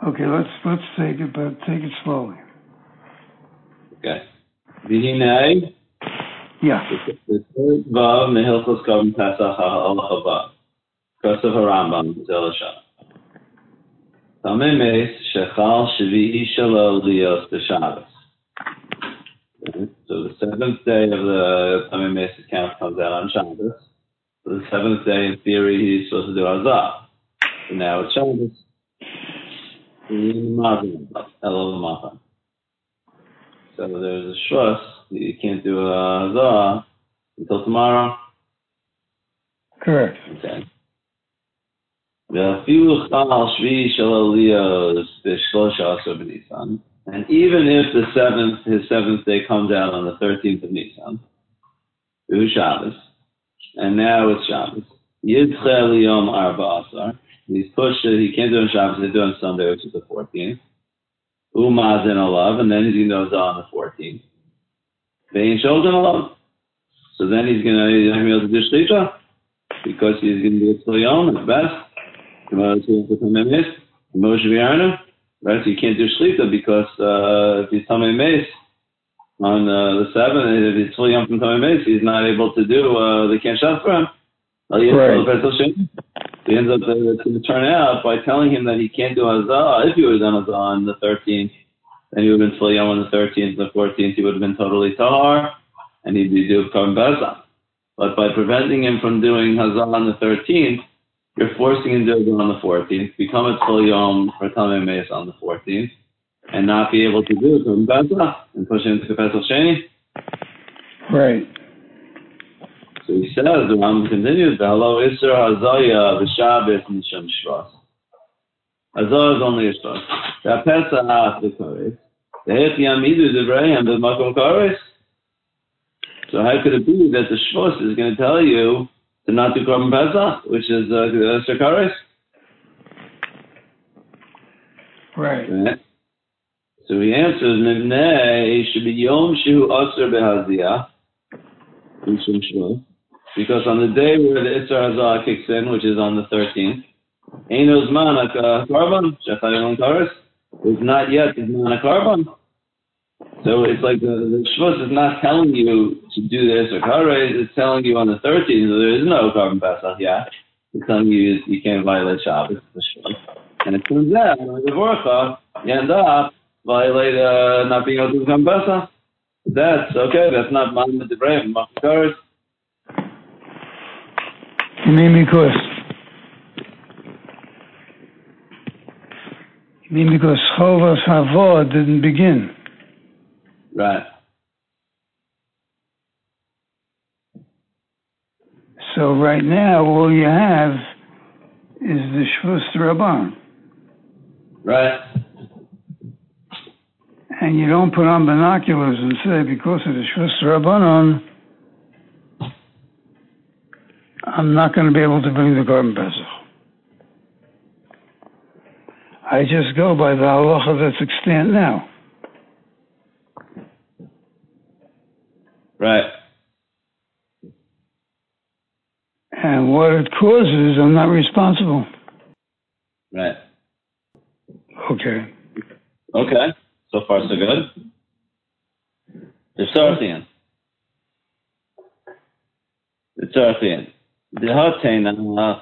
Okay, let's take it, but take it slowly. Okay. V'hinei. Yeah. The third vav mehilchos korban pesach ha'alacha vav. Kosav harambam zelashah. Tamei meis shechal shvi'i shelo lios b'Shabbos. So the seventh day of the Tamei meis account comes out on Shabbos. So the seventh day, in theory, he's supposed to do Azah. So now it's Shabbos. So there's a shus. You can't do Azah until tomorrow. Correct. Okay. And even if his seventh day comes out on the 13th of Nisan, it was Shabbos, and now it's Shabbos. Yidchel Yom Arba Asar. He's pushed it. He can't do it on Shabbos. He'll do it on Sunday, which is the 14th. Umazin Alav, and then he knows on the 14th. Vein Shulchan Alav. So then he's going to be able to do Shlita because he's going to do it till Yom at best. Right? So you can't do Shlita because if he's Tamei Meis on the 7th, if he's fully Yom from Tamei Meis, he's not able to do, they can't shut for him. Right. So he ends up to turn out by telling him that he can't do Hazah. If he would have done Hazah on the 13th, then he would have been fully Yom on the 13th, the 14th, he would have been totally Tahar, and he'd be due Korban Pesach. But by preventing him from doing Hazah on the 13th, you're forcing him to do it on the 14th, become a Tzol Yom for Tamei Meis on the 14th, and not be able to do it Korban Pesach and push him to Pesach Sheni. Right. So he says, the Rambam continues, Hello, Isser Hazaya, V'Shabbos, Nisham Shvas. Hazaya is only a Shvas. That Pesach, the Kares. The Het Yamidu, the Vrayim, the Makom Kares. So how could it be that the Shvas is going to tell you to not do Korban Pesach, which is Isser Kares? Right. So he answers, Mibnei, should be Yom Shehu Asr Behaziyah, Nisham Shvas. Because on the day where the Isser Hazah kicks in, which is on the 13th, Eino Zman HaKarban, Shechayim Kares, is not yet the Zman HaKarban. So it's like the Shvus is not telling you to do the Isser Kares, it's telling you on the 13th there is no Korban Pesach yet. It's telling you you can't violate Shabbos, the Shvus. And it turns out, with the Vorcha, you end up violate not being able to do Korban Pesach. That's okay, that's not Ma'am the Debrayim, Makom Kares. You mean because Chovas Havod didn't begin? Right. So right now, all you have is the Shvus Rabban. Right. And you don't put on binoculars and say, because of the Shvus Rabbanon, I'm not going to be able to bring the Korban Pesach. I just go by the halacha that's extant now. Right. And what it causes, I'm not responsible. Right. Okay. Okay. So far, so good. It's Arthian. The Hatena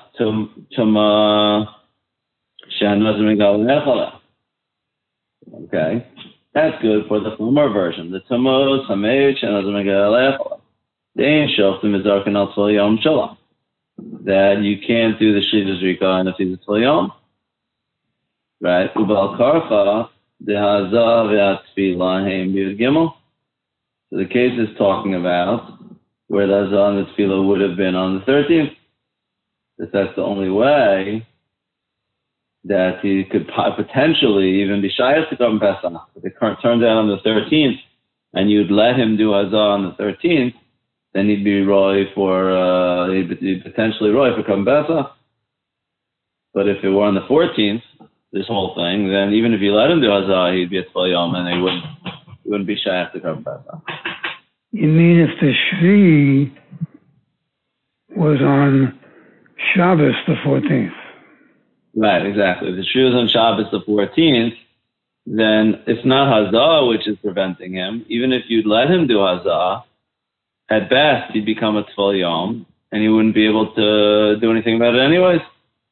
Tuma Shanazmigal Nechala. Okay. That's good for the former version. The Tuma Sameh Shanazmigal Nechala. The Ein Shoftim is Arkanal Tzol Yom Shalom. That you can't do the Shlitas Rika unless he's a Tzol Yom. Right? Ubal Karcha, the Hazah V'Atfilah Heim Yud Gimel. So the case is talking about where the Hazah and the Tefillah would have been on the 13th. If that's the only way that he could potentially even be shayach to Korban Pesach. If it turns out on the 13th, and you'd let him do Hazah on the 13th, then he'd be he'd potentially roy for Korban Pesach. But if it were on the 14th, this whole thing, then even if you let him do Hazah, he'd be a Tzol Yom, and he wouldn't be shayach to Korban Pesach. You mean if the Shvi was on Shabbos the 14th? Right, exactly. If the shvi was on Shabbos the 14th, then it's not Hazah which is preventing him. Even if you'd let him do Hazah, at best he'd become a Tfil Yom, and he wouldn't be able to do anything about it anyways.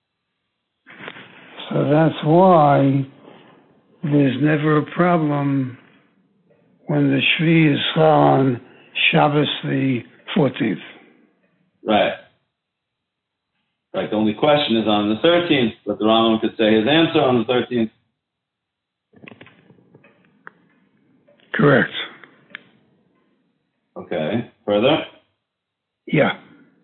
So that's why there's never a problem when the Shvi is on Shabbos the 14th. Right. Right. The only question is on the 13th, but the Rambam could say his answer on the 13th. Correct. Okay. Further? Yeah.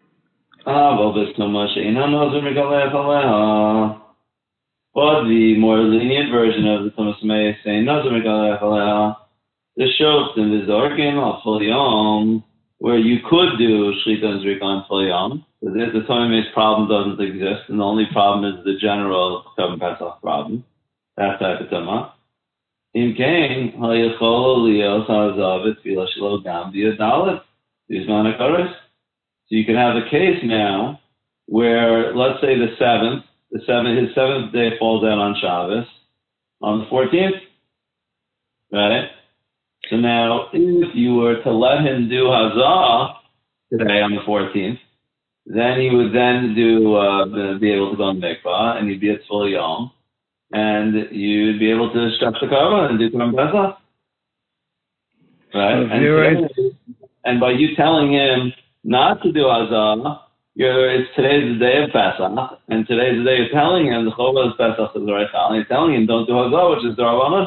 But the more lenient version of the Tumas Mei saying Nazir Megalech Aleha, the Shoft and the Zorkim al Tfil Yom, where you could do Shlita and Zrika on Tfil Yom. The Tumas Mei's problem doesn't exist, and the only problem is the general Kavim Pesach problem. That type of Tumah. Im Kain, Hayachol Lios Hazav Tfilah Shelo Gam V'Yadalit Bizman HaKaros. So you can have a case now where, let's say his seventh day falls out on Shabbos, on the 14th, right? So now, if you were to let him do Hazah today on the 14th, then he would then be able to go on Mikvah, and he'd be at Tfil Yom, and you'd be able to stretch the Karban and do Korban Pesach, right? And by you telling him not to do Hazah, today's the day of Pesach, and today's the day you're telling him the Chova is Pesach is the right and you're telling him don't do Hazah, which is the Rabbanan.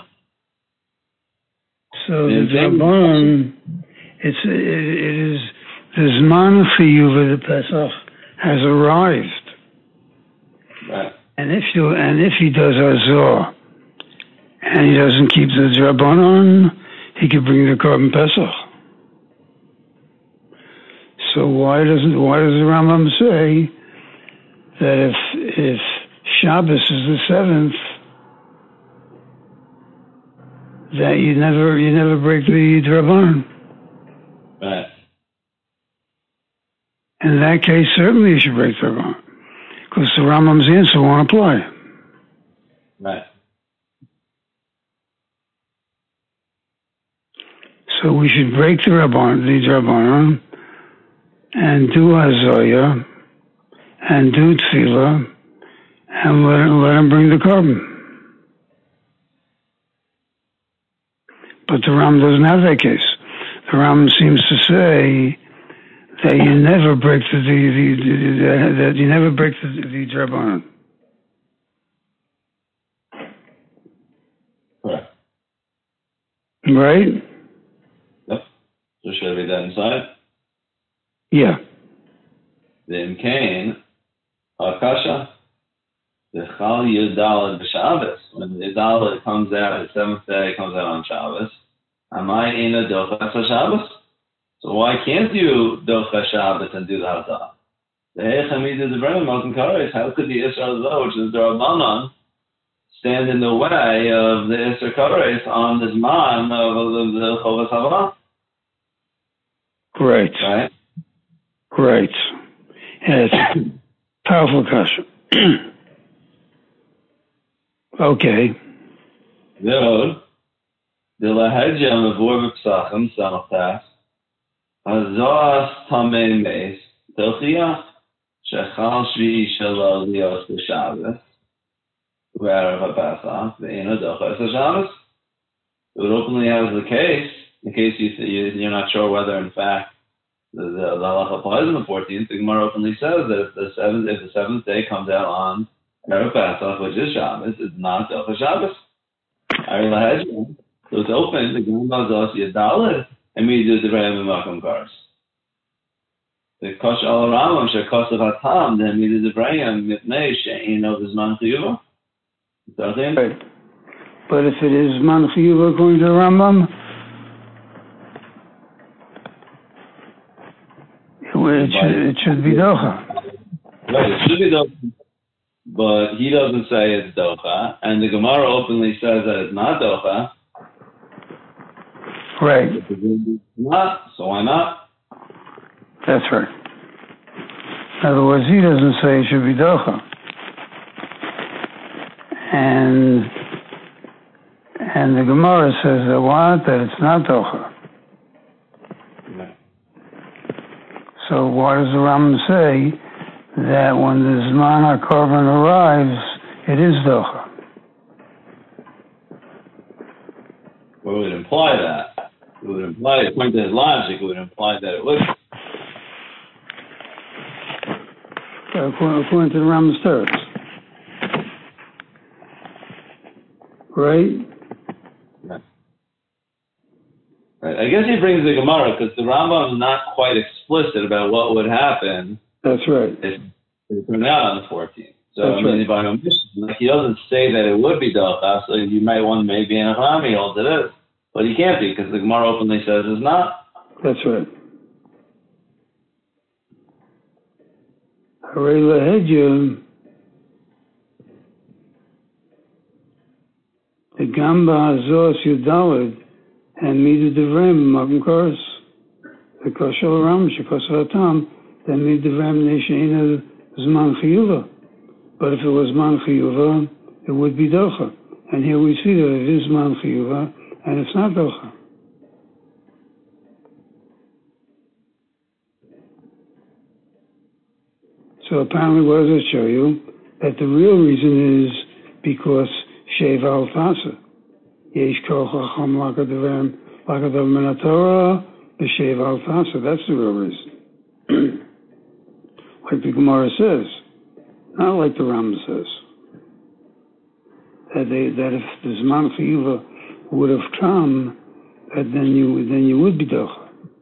So the Rabbanan, it is the Zman for you for the Pesach has arrived. Right. And if he does Hazah and he doesn't keep the Rabbanan, he could bring the Korban Pesach. So why does the Rambam say that if Shabbos is the 7th, that you never break the Drabanan? Right. In that case, certainly you should break the Drabanan, because the Rambam's answer won't apply. Right. So we should break the Drabanan, and do Hazaya, and do Tefillah, and let him bring the Korban. But the Ram doesn't have that case. The Ram seems to say that you never break the Drabanan. Correct. Right? Yep. So should I read that inside? Yeah. Then came Akasha, the Chal Yudalad B'Shabbos. When the Yudalad comes out, the seventh day comes out on Shabbos. Amai Ina Dochas HaShabbos. So why can't you Dochas Shabbos and do the Hazah? The Hechamid is the Brennan Mountain Kares. How could the Isra Hazah, which is the Rabbanan, stand in the way of the Isra Kares on this man of the Chovas Havah? Great. Right? Great. Yes. Powerful question. Okay. Yod, the Lahedja Mavur B'Psachim Samachtas, Hazas Tamei Meis, Tochiach, Shechal Shvi Shelo Lios B'Shabbos, U'Erev HaPesach, Ve'ena Dochas HaShabbos. It would openly have the case, in case you're not sure whether, in fact, the halacha applies on the 14th. The Gemara openly says that if the seventh day comes out on Erev Pesach, which is Shabbos, it's not Dochas Shabbos. So it's open. The Gemara does Yadalit, and we do the Rebbe Makom Kars. The Kosh Al Ramam Shekosav Hatam, then we do the Rebbe Mipnei Shein of Zman Chiyuva. Right. But if it is Zman Chiyuva according to the Rambam, it should be Docha. Right, it should be Docha. But he doesn't say it's Docha, and the Gemara openly says that it's not Docha. Right. It's not, so why not? That's right. In other words, he doesn't say it should be Docha. And the Gemara says that what? That it's not docha. Right. So why does the Rambam say that when the Zman HaKorban arrives, it is docha? Well, it would imply that. It would imply, according to his logic, it would imply that it would. According to the Rambam's teretz. Right? Right. I guess he brings the Gemara because the Rambam is not quite explicit about what would happen. That's right. If it turned out on the 14th. So That's I mean, right. by omission, like he doesn't say that it would be docha. So you might want maybe in a Hami holds it is, but he can't be because the Gemara openly says it's not. That's right. Harei lahedya, the Gamba Azos Yudalid, and Midu Devrem Magam Koros, the Koshel Ram Shekosel Atam, then Midu Devrem Nesheina Zman Chiyuva. But if it was Zman Chiyuva, it would be docha. And here we see that it is Zman Chiyuva, and it's not docha. So apparently, what does it show you? That the real reason is because Shev al Tasa. Yesh Kol Chacham Lakadav Min HaTorah B'Shev al Tasa. That's the real reason. Like the Gemara says, not like the Rambam says. That if the Zman Chiyuva would have come, that then you would be docha.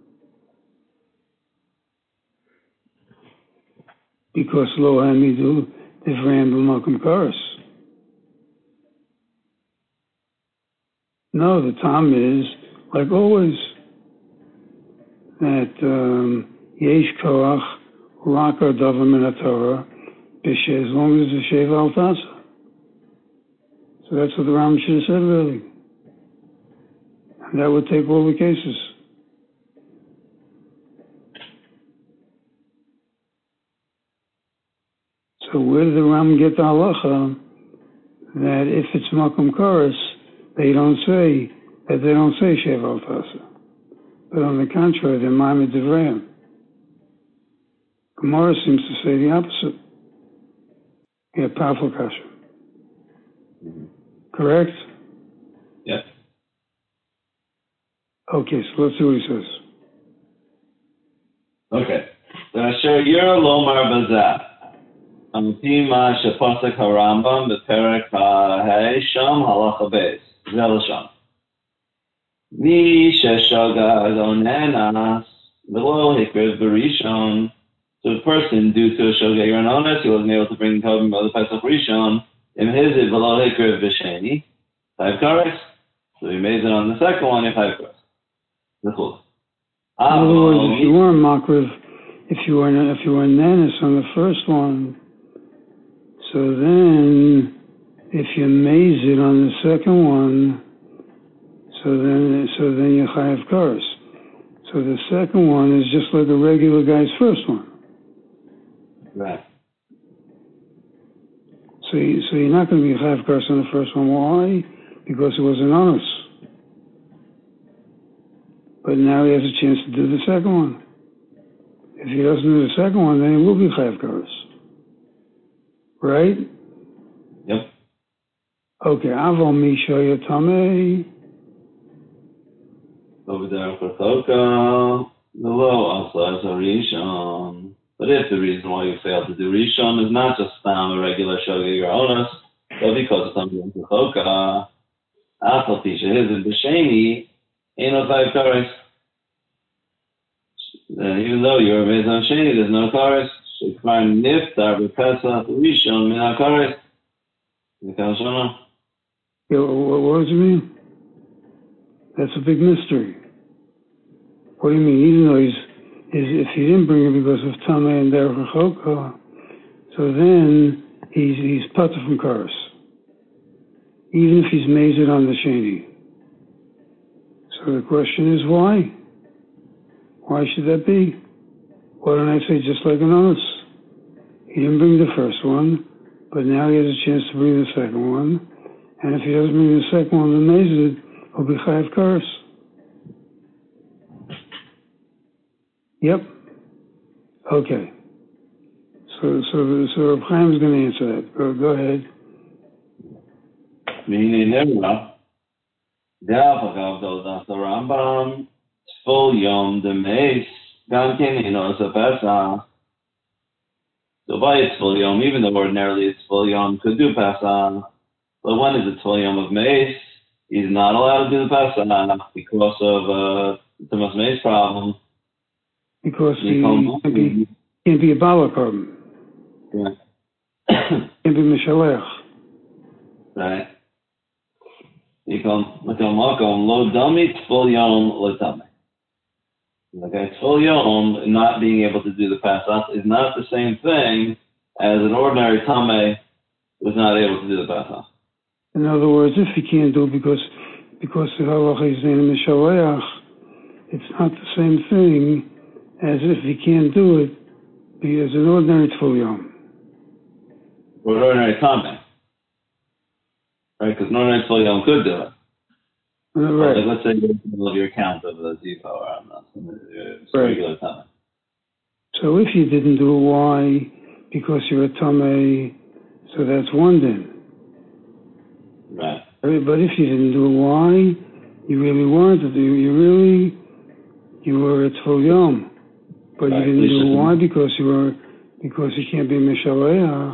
Because lo hamidu divrei b'makom karos. No, the time is like always that yesh koach lakar davar min haTorah b'sheh, as long as it's a shev al tasa. So that's what the Rambam should have said, really, and that would take all the cases. So where did the Rambam get the halacha that if it's makom karos, they don't say shev al tasa, but on the contrary, they're ma'amid divrayim. Gemara seems to say the opposite. Yeah, powerful kasha. Mm-hmm. Correct? Yes. Okay, so let's see what he says. Okay. Asher Yer Lomar Bazah. Amtima Shepasek HaRambam Beperek HaHei Sham Halacha Beis. Zel Sham. Mi Sheshaga Onenas V'lo Hikrev Berishon. So the person, due to a Shogeg or an Ones, he wasn't able to bring the Korban by the Pesach Rishon. In his V'lo Hikrev B'Sheni. 5 kares. So he made it on the second one in 5 kares. In other words, if you weren't makriv, if you were nanis on the first one, so then if you maze it on the second one, so then you chayav kares. So the second one is just like a regular guy's first one. Right. So you're not going to be chayav kares on the first one. Why? Because it was an onus. But now he has a chance to do the second one. If he doesn't do the second one, then he will be chayav kares. Right? Yep. Okay. Aval misha yatamei. Over there for Choka, the low also as a Rishon. But if the reason why you failed to do Rishon is not just a regular Shogeg or Onus, but because it's something to Choka, Afal Tisha is in B'Sheni, ain't no 5 kares. Even though you're a Mezon Sheni, there's no kares. Shekvar Niftar B'Pesach Rishon Min HaKares. Yeah, what does it mean? That's a big mystery. What do you mean? Even though if he didn't bring it because of Tameh and Derech HaChoka, so then he's patur from kares. Even if he's mazed on the Sheni. So the question is why? Why should that be? Why don't I say just like an onus? He didn't bring the first one, but now he has a chance to bring the second one. And if he doesn't bring the second one, the Nezid will be Chayav Kares. Yep. Okay. So Reb Chaim is going to answer that. Go ahead. The Rambam, full yom the mace, it's a Pesach. So by its full yom, even though ordinarily it's full yom, could do Pesach. But when is it full yom of mace? He's not allowed to do the Pesach because of the mace problem. Because he can't be a balakarbon. Yeah. Can't be mishalech. Right. You come lo dummy full yom lo tummy. Okay, full yom not being able to do the Pesach is not the same thing as an ordinary tameh was not able to do the Pesach. In other words, if he can't do it because the halacha is in mishalech, it's not the same thing as if he can't do it as an ordinary full yom. Or an ordinary tameh. Right, because an ordinary full yom could do it. Right. Like, let's say you're in the middle of your count of the Ziva or regular tameh. So if you didn't do it, why? Because you're a tameh, so that's one din. Right. But if you didn't do it, why? You really wanted to do it. You were at full yom. But right. You didn't do it, why? Because you can't be Mishaleach.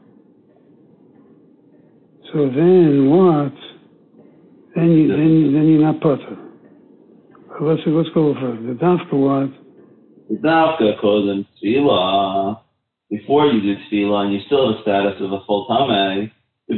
So then what? Then you're not potter. Let's go further. The dafka what? The dafka calls him tefillah. Before you do tefillah, and you still have the status of a full tameh. The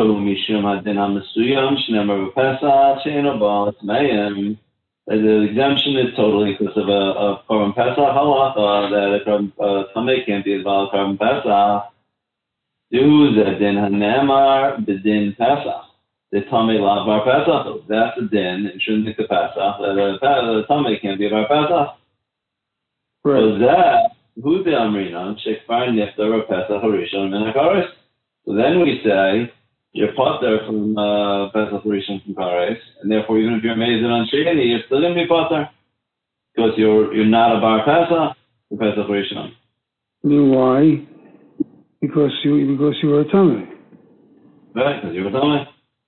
exemption is totally because of a Korban Pesach halacha that a tameh can't be a valid Korban Pesach. Do the din hanemar b'din Pesach. The tameh la bar Pesach. That's the din. It shouldn't be the Pesach. The tameh can't be bar Pesach. Right. So that who the amrina shekfar niftar Pesach harishon min hakares. So then we say you're potter from Pesach harishon from kares, and therefore even if you're amazed on sheni, you're still going to be potter because you're not a bar Pesach for Pesach harishon. Why? Because you were a tameh. Right, because you were a tameh.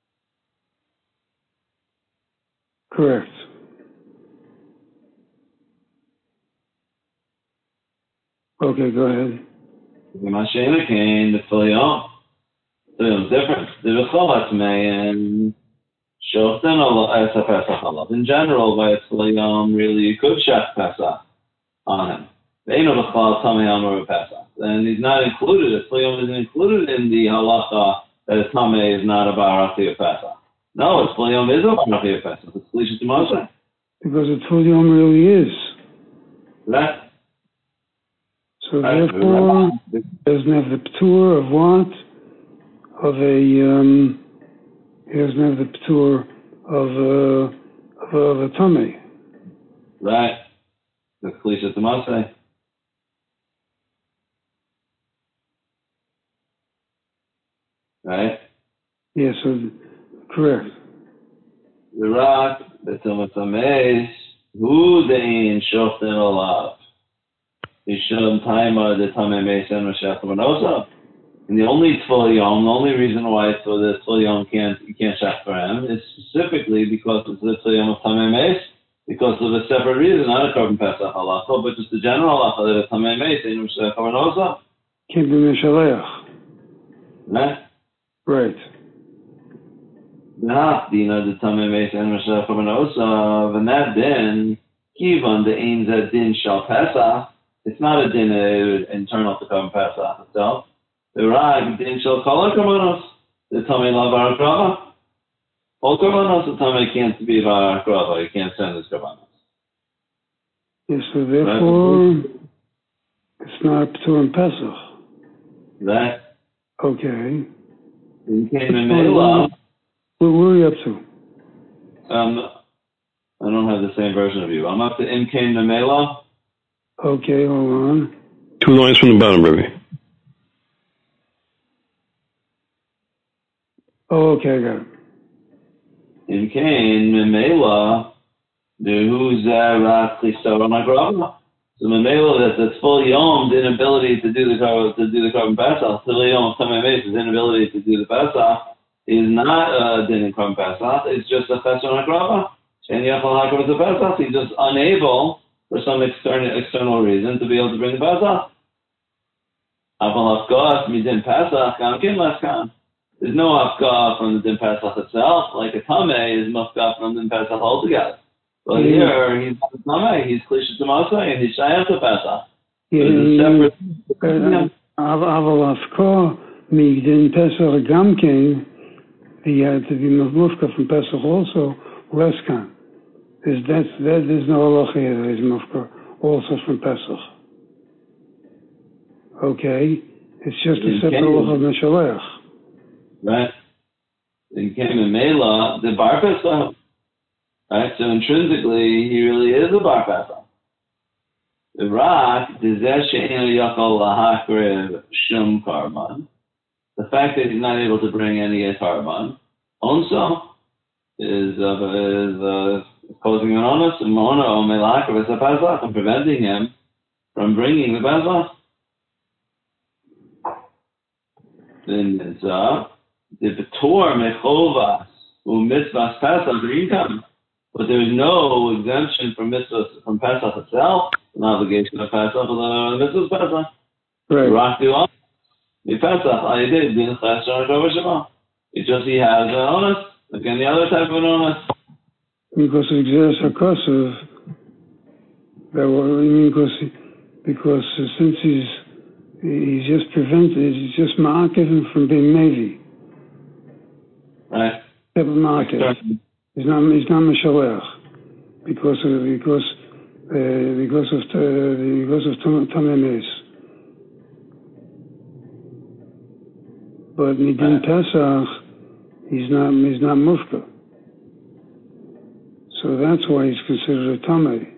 Correct. Okay, go ahead. The Mashena came, the Filion. So it's different. The Recholat Meyan, Shoften Allah, Esa Pesach Allah. In general, by its Filion, really, you could shech Pesach on him. They know the Chal Tamei Amor Pesach. And he's not included, his Filion isn't included in the halacha that a Tamei is not a Barati of Pesach. No, his Filion is a Barati of Pesach. It's Kalisha T'Moshe. Because the Filion really is. Right. So therefore, it doesn't have the p'tur of what? Of it doesn't have the p'tur of a tameh. Right. The Kalisha T'Moshe. Right? Yes, yeah, so correct. The rock, the Tumas Ameis, who the in Shoften Olav. Yishum Taima, the Tamei Meisen, Roshach Manosa. And the only Tzvul Yom, the only reason why so the Tzvul Yom you can't shach for him is specifically because it's the Tzvul Yom of Tamei Meis, because of a separate reason, not a Korban Pesach halacha, but just the general halacha that a Tamei Meisen, Roshach Manosa. Can't be Mishaleach. Right? Right. Dina the Tamei Meisen Roshach Manosa, and that din, Kivan the Ein Zed Din Shal Pesach. It's not a din internal to Korban Pesach itself. The rag din Shal Kol Korbanos. The Tamei La Bar Krava. All Korbanos, the Tamei can't be Bar Krava. You can't send his Korbanos. Yes, so therefore, right. It's not P'tur and Pesach. Right. Okay. You came in Mela. Where are you up to? I don't have the same version of you. I'm up to Im Kain Memela. Okay, hold on. 2 lines from the bottom, Rebbe. Oh, okay, I got it. In Cain, Memela, who's Rak Chisara Nagrava. So Memela, that's full Yom, the inability to do the Korban Pesach, Full Yom of Tamei Meis, his inability to do the Pesach, is not Din in Korban Pesach, it's just a Chesron HaKrava. And Yachal HaKrava is a Pesach, he's just unable, for some external reason, to be able to bring the Pesach. Aval Hafkah, Midin Pesach, Gam Kin Laskan. There's no Hafkah from the Din Pesach itself, like a Tamei is Hafkah from the Din Pesach altogether. But here, he's not a Tamei, he's Klishas Masai, and he's Shayach to Pesach. Aval Hafkah, Midin Pesach, Gam Kin, he had to be Mufka from Pesach also, Leskan. There's no halacha here that is Mufka also from Pesach. Okay? It's just a separate halacha of Meshalech. Right? In Kem and Mela, the Bar Pesach. Right? So intrinsically, he really is a Bar Pesach. The Rak, Shum Karban. The fact that he's not able to bring any Karban also is posing an onus and Mona or Melak of Pesach and preventing him from bringing the Pesach. Then it's the Betor Mechovas who mitzvahs Pesach income, but there's no exemption from mitzvahs from Pesach itself, an obligation of Pesach, the mitzvahs Pesach. Right. Rak do on the Pesach. I did din chesron HaKrava Shema. It's just he has an onus, like any other type of an onus. Because of Xeris HaKosav, because since he's just prevented, he's just ma'akev him from being Mevi. Right. Ma'akev. He's not Meshalech because of Tamei Meis. But Midin Pesach, he's not Mufka. So that's why he's considered a Tamei.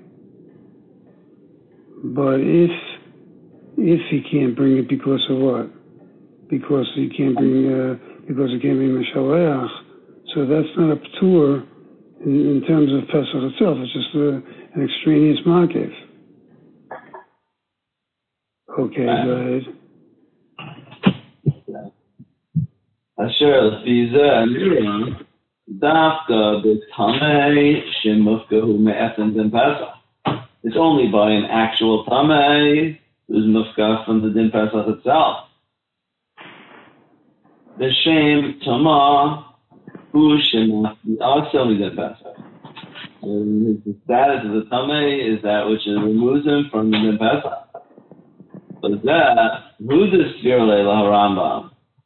But if he can't bring it because of what? Because he can't bring because it can't be Meshalech, so that's not a P'tur in terms of Pesach itself. It's just an extraneous Ma'akev. Okay, go ahead. Asher Lefiza Miriam Dafka B'Tamei Shemufkahu Me'etzem Din Pesach. It's only by an actual Tamei who's Mufka from the Din Pesach itself. The Shem Tamah who Shemah also Din Pesach. The status of the Tamei is that which removes him from the Din Pesach. But that who's the Sfir Leila Harambam?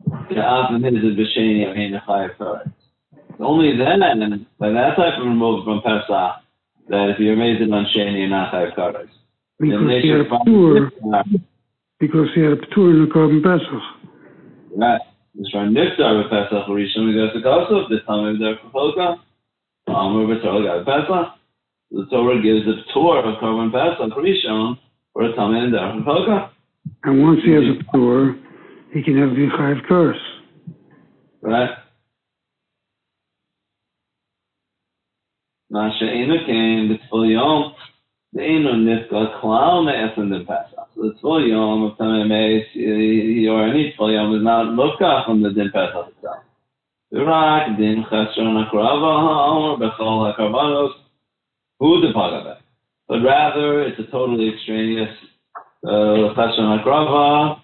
Only then, by that type of removal from Pesach, that if you're made on Sheni, you're not Chayav Kares. Because he had a P'tur in the Korban Pesach. Right. It's from Niftar with Pesach, Rishon, we got the Kosov, this time we got the Choka, we're got Pesach. The Torah gives the P'tur of Korban Pesach, Rishon, for a Tamei and Derech Choka. And once he has a P'tur, he can have the Chayav Kares. Right. Masha Ena came, the Tzvul Yom, the Eno Nifka, Klal Me'etzem Din Pesach. So the Tzvul Yom of Tamei Meis, or any Tzvul Yom, is not Mufka from the Din Pesach itself. Rak, Din Chesron HaKrava, Ha'omer, Bechol HaKarbanos, Hu de Pagaveh. But rather, it's a totally extraneous Chesron HaKrava,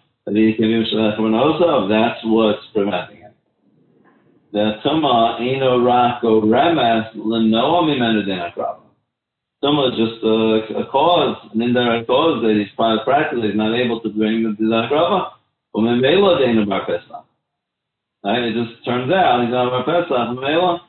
that's what's preventing it. The Tuma Eno Rako Remes Lenoa Mimenu Din HaKrava. Tuma is just a cause, an indirect cause that he's practically not able to bring the Din HaKrava. But Memela Deinu Bar Pesach. Right? It just turns out he's not Bar Pesach. Memela.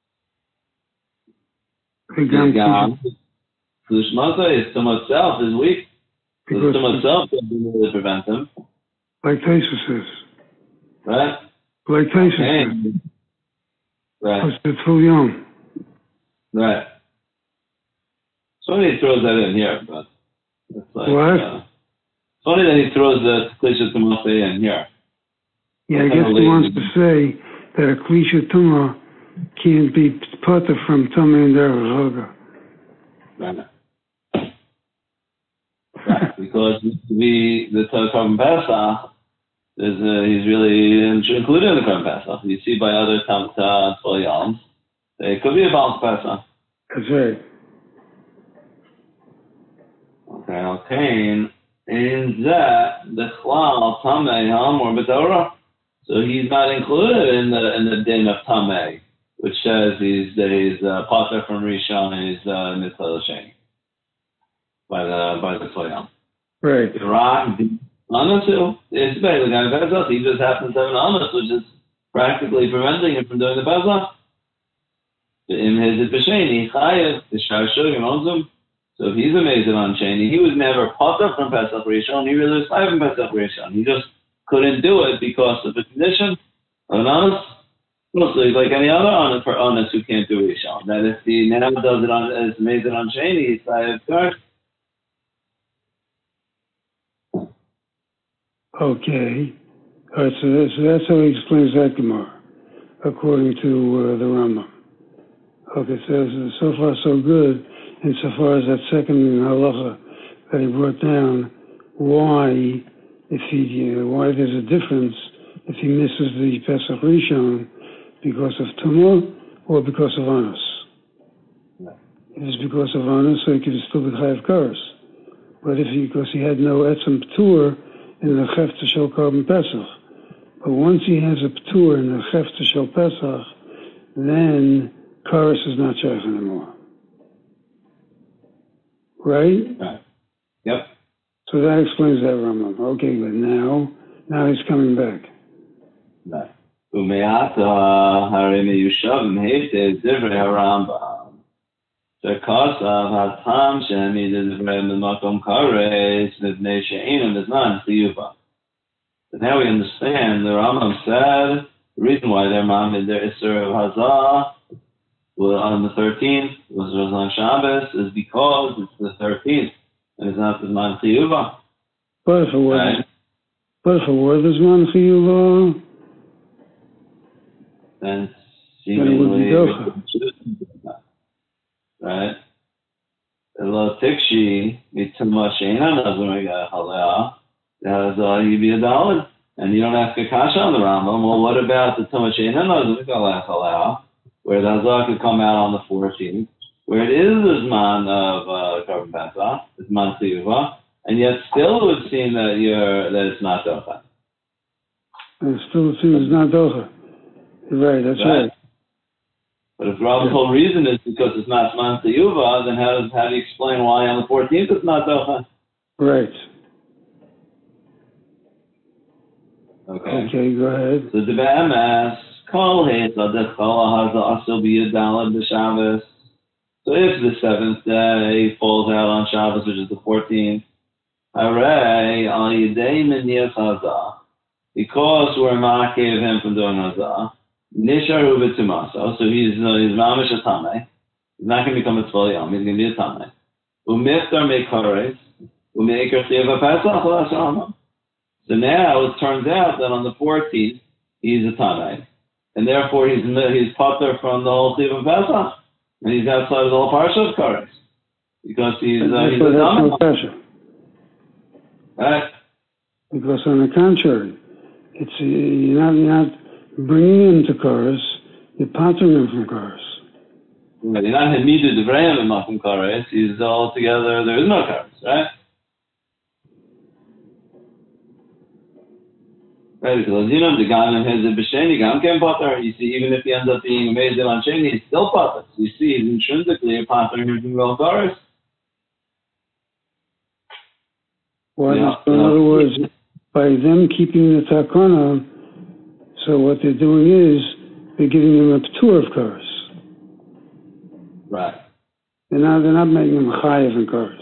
The Shmata is Tuma itself is weak. The Tuma itself doesn't really prevent him. Like Taisus says. Right? Like Taisus says. Right. It's full young. Right. Funny he throws that in here, but it's like... What? Funny that he throws the Klishas Tamase in here. Yeah, I guess he wants to say that a Klisha Tumah can't be put from Tumah and Derech Right. Because the Korban Pesach he's really included in the Korban Pesach. You see by other Tzoyams, it could be a Baal Pesach. That's right. Okay, in that the Chlal Tamei Hamor B'Torah, so he's not included in the din of Tamei, which says he's Pater from Rishon and he's Mitzvah Sheni by the Tzoyam. Right. Anasu, it's basically kind of Pesach. He just happens to have an Anas, which is practically preventing him from doing the Pesach. In his B'Sheni, Chayev, the Shashug and Ozum. So if he's amazed on Sheni, he was never Pater from Pesach Rishon. He really was Chayev from Pesach Rishon. He just couldn't do it because of the condition of an Anas. Mostly like any other Anas who can't do Rishon. That if he now does it as amazed on Sheni, he's Chayev first. Okay. All right, so that's how he explains that Gemara, according to the Rambam. Okay, so far so good. Insofar as that second halacha that he brought down, why there's a difference if he misses the Pesach Rishon because of Tumah or because of Anas? If it's because of Anas, so he could still be Chayav Kares. But because he had no Etzem P'tur in the Chefta Shel Korban Pesach. But once he has a P'tur in the Chefta Shel Pesach, then Kares is not Shaykh anymore. Right? Right. Yep. So that explains that Rambam. Okay, but now he's coming back. Right. Umeata harimi yushavim heite divrei harambam. Shekasav hatam shemi divrei mimakom kares mivnei she'inam is not liyuva. But now we understand the Rambam said the reason why they're mamid their Isser of Hazah on the 13th was on Shabbos is because it's the 13th and it's not the man chiyuva. But if it were the man chiyuva, then seemingly right. Lo tikshi mitama sheina nazumega halea. You'd be a dollar, and you don't ask a kasha on the Rambam. Well, what about the tama sheina nazumega halea? Where the Hazah could come out on the 14th, where it is the Zman of Korban Pesach, the Zman Tziyuva, and yet still it would seem that it's not Docha. It still seems it's not Docha. Right, that's right. But if Rabbi's whole reason is because it's not Zman Tziyuva, then how do you explain why on the 14th it's not Docha? Right. Okay, go ahead. So the BMS. So if the seventh day falls out on Shabbos, which is the 14th, because we're ma'akev him from doing Hazah, nisharu v'tumaso, so he's mamish a tameh. He's not going to become a tzvol yom, he's going to be a tameh. Umiftar mekares, umeikar chiyava pesach l'asama. So now it turns out that on the 14th, he's a tameh. And therefore, he's pater from the whole Chiv of Pesach, and he's outside of the whole Parsha of Kares, because he's a Pasha. Right? Because on the contrary, it's you're not bringing him to Kares, you're patering him from Kares. But you're not Hamidu Devrayim in Makom Kares. He's all together. There is no Kares, right? Right, because you know the guy has a b'sheni gam ken pater. You see, even if he ends up being amazed on sheni, he's still pater. You see, he's intrinsically a pater who's in well Kares. Well, in other words, by them keeping the takana, so what they're doing is they're giving him a p'tur of Kares. Right. They're not making him chayav in Kares.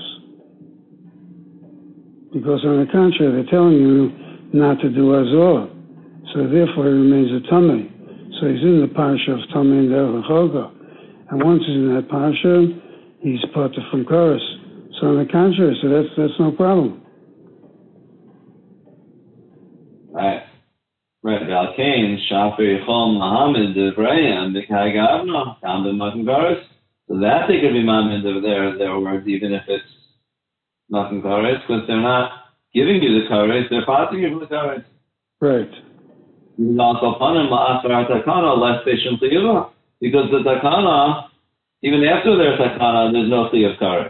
Because on the contrary, they're telling you not to do Hazah. So therefore he remains a Tameh. So he's in the Parsha of Tameh and Derech Choga. And once he's in that Parsha, he's pater from Kares. So on the contrary, so that's no problem. Right. Right, Galkain, Shafi, Chol, Muhammad, Devrayim, B'Kai Gavna, Kambim, Makim Kares. So that they could be Muhammad of their words, even if it's Makim Kares, because they're not giving you the Kares, they're passing you from the Kares. Right. Because the Takana, even after their Takana, there's no Chi of Kares.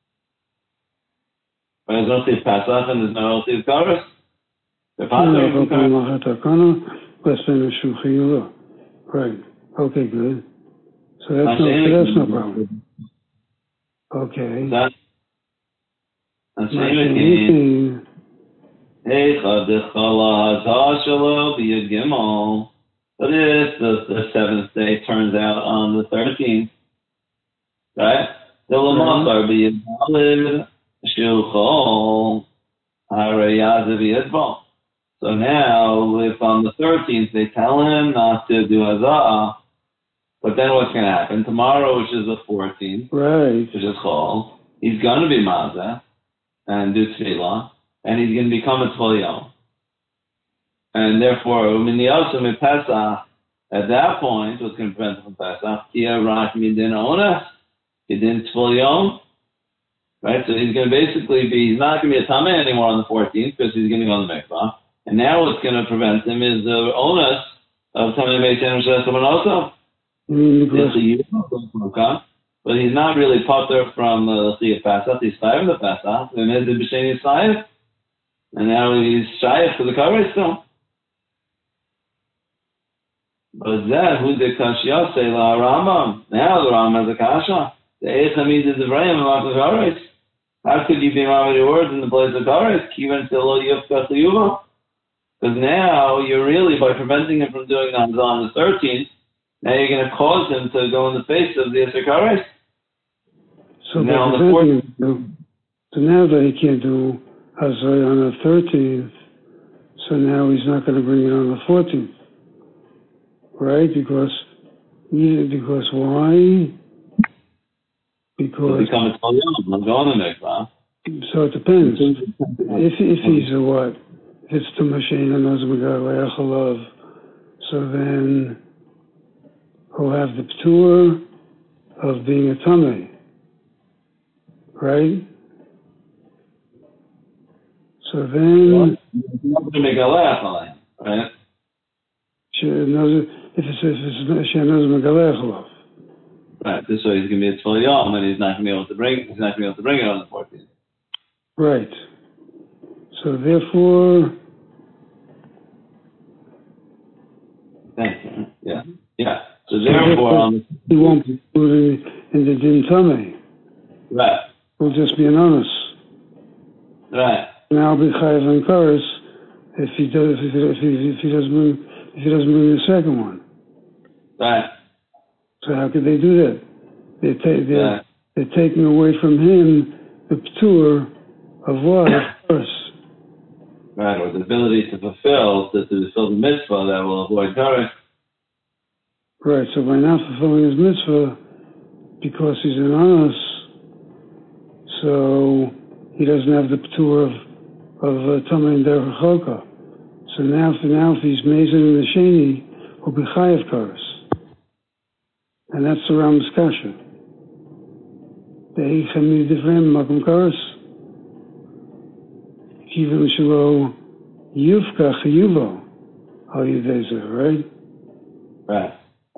There's no Chi of Pesach and there's no Chi of Kares. Right. Okay, good. So that's no problem. Okay. That's anything. But if the seventh day turns out on the 13th, right? The Lamasar be valid, Shilchol, Harayazav. So now, if on the 13th they tell him not to do Hazah, but then what's going to happen? Tomorrow, which is the 14th, right, which is Chol, he's going to be Mazah and do Tefillah, and he's going to become a Tzvul Yom. And therefore, at that point, what's going to prevent him from Pesach? He didn't Tzvul Yom. Right? So he's going to basically be, he's not going to be a Tameh anymore on the 14th because he's going to go on the Mikvah. And now what's going to prevent him is the onus of Tameh Beis Yom Shel someone else. But he's not really potter from the Chi of Pesach. He's Chayav the Pesach. And then the B'Sheni is Chayav. And now he's Chayav for the Kares still. But that who the Kashya say la Rambam. Now the Rambam has a Kasha. The Eichamid is the Vrayim and the Kares. How could you be wrong with your words in the place of Kares? Kivan Tilo Yufka Chiyuva. Because now you're really, by preventing him from doing Hamzah on the 13th, now you're going to cause him to go in the face of the Yisr Kares. So now on the 14th. So now that he can't do Hazah on the 13th, so now he's not going to bring it on the 14th. Right? Because why? Because become a Tzvul Yom, I'm going to Mikvah. So it depends. If he's a what? If it's to Mashiach and Nazmagaleachalav, so then he'll have the p'tur of being a Tameh. Right? So then right? If it's Mashiach Nazmagaleachalav. Right, this way he's going to be a Tzvul Yom, and he's not going to be able to bring it on the 14th. Right. So therefore, yeah. So therefore, he won't be included in the Din Tameh. Right. Will just be an onus. Right. Now be chayav and kares if he doesn't bring the second one. Right. So how could they do that? They're taking away from him the p'tur of what? First. Right, or the ability to fulfill the mitzvah that will avoid kares. Right, so by not fulfilling his mitzvah, because he's an honest, so he doesn't have the p'tur of Tameh and Derech Choka. So now if he's Mezer in the Sheni, he'll be chayav kares. And that's the Rambam's kasha. The Eichamid Divrayim Makom Kares. Kivan Shelo Yufka Chiyuvo Al Yidei, right? Right.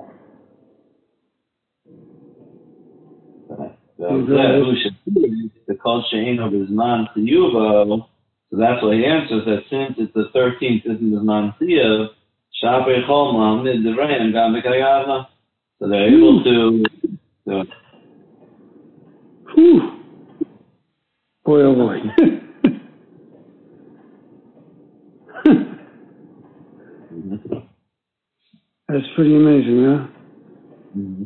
The Kol Shein of his man Chiyuvo. So that's why he answers that since it's the 13th, isn't his man Chiyuv, Shapei Chol Ma'amid Divrayim Gam B'Kayavna. So they're able to do it. Whew. Boy, oh boy. That's pretty amazing, huh? Mm-hmm.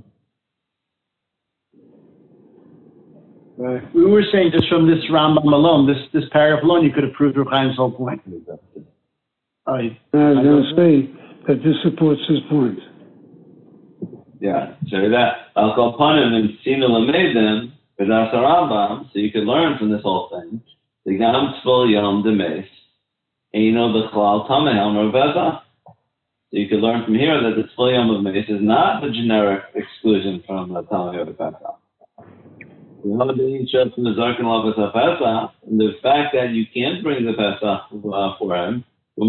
Right. We were saying just from this Rambam alone, this paragraph alone, you could have proved Reb Chaim's whole point. I was going to say that this supports his point. Yeah, so that I'll go upon him and Sina Lamedim with Asa Rambam, so you can learn from this whole thing. The Gam Tzvul Yom Demes, Eino B'Chlal Tameh Amar Veza. So you could learn from here that the Tzvul Yom of Mace is not the generic exclusion from the Talmud of Pesach. The fact that you can't bring the Pesach for him,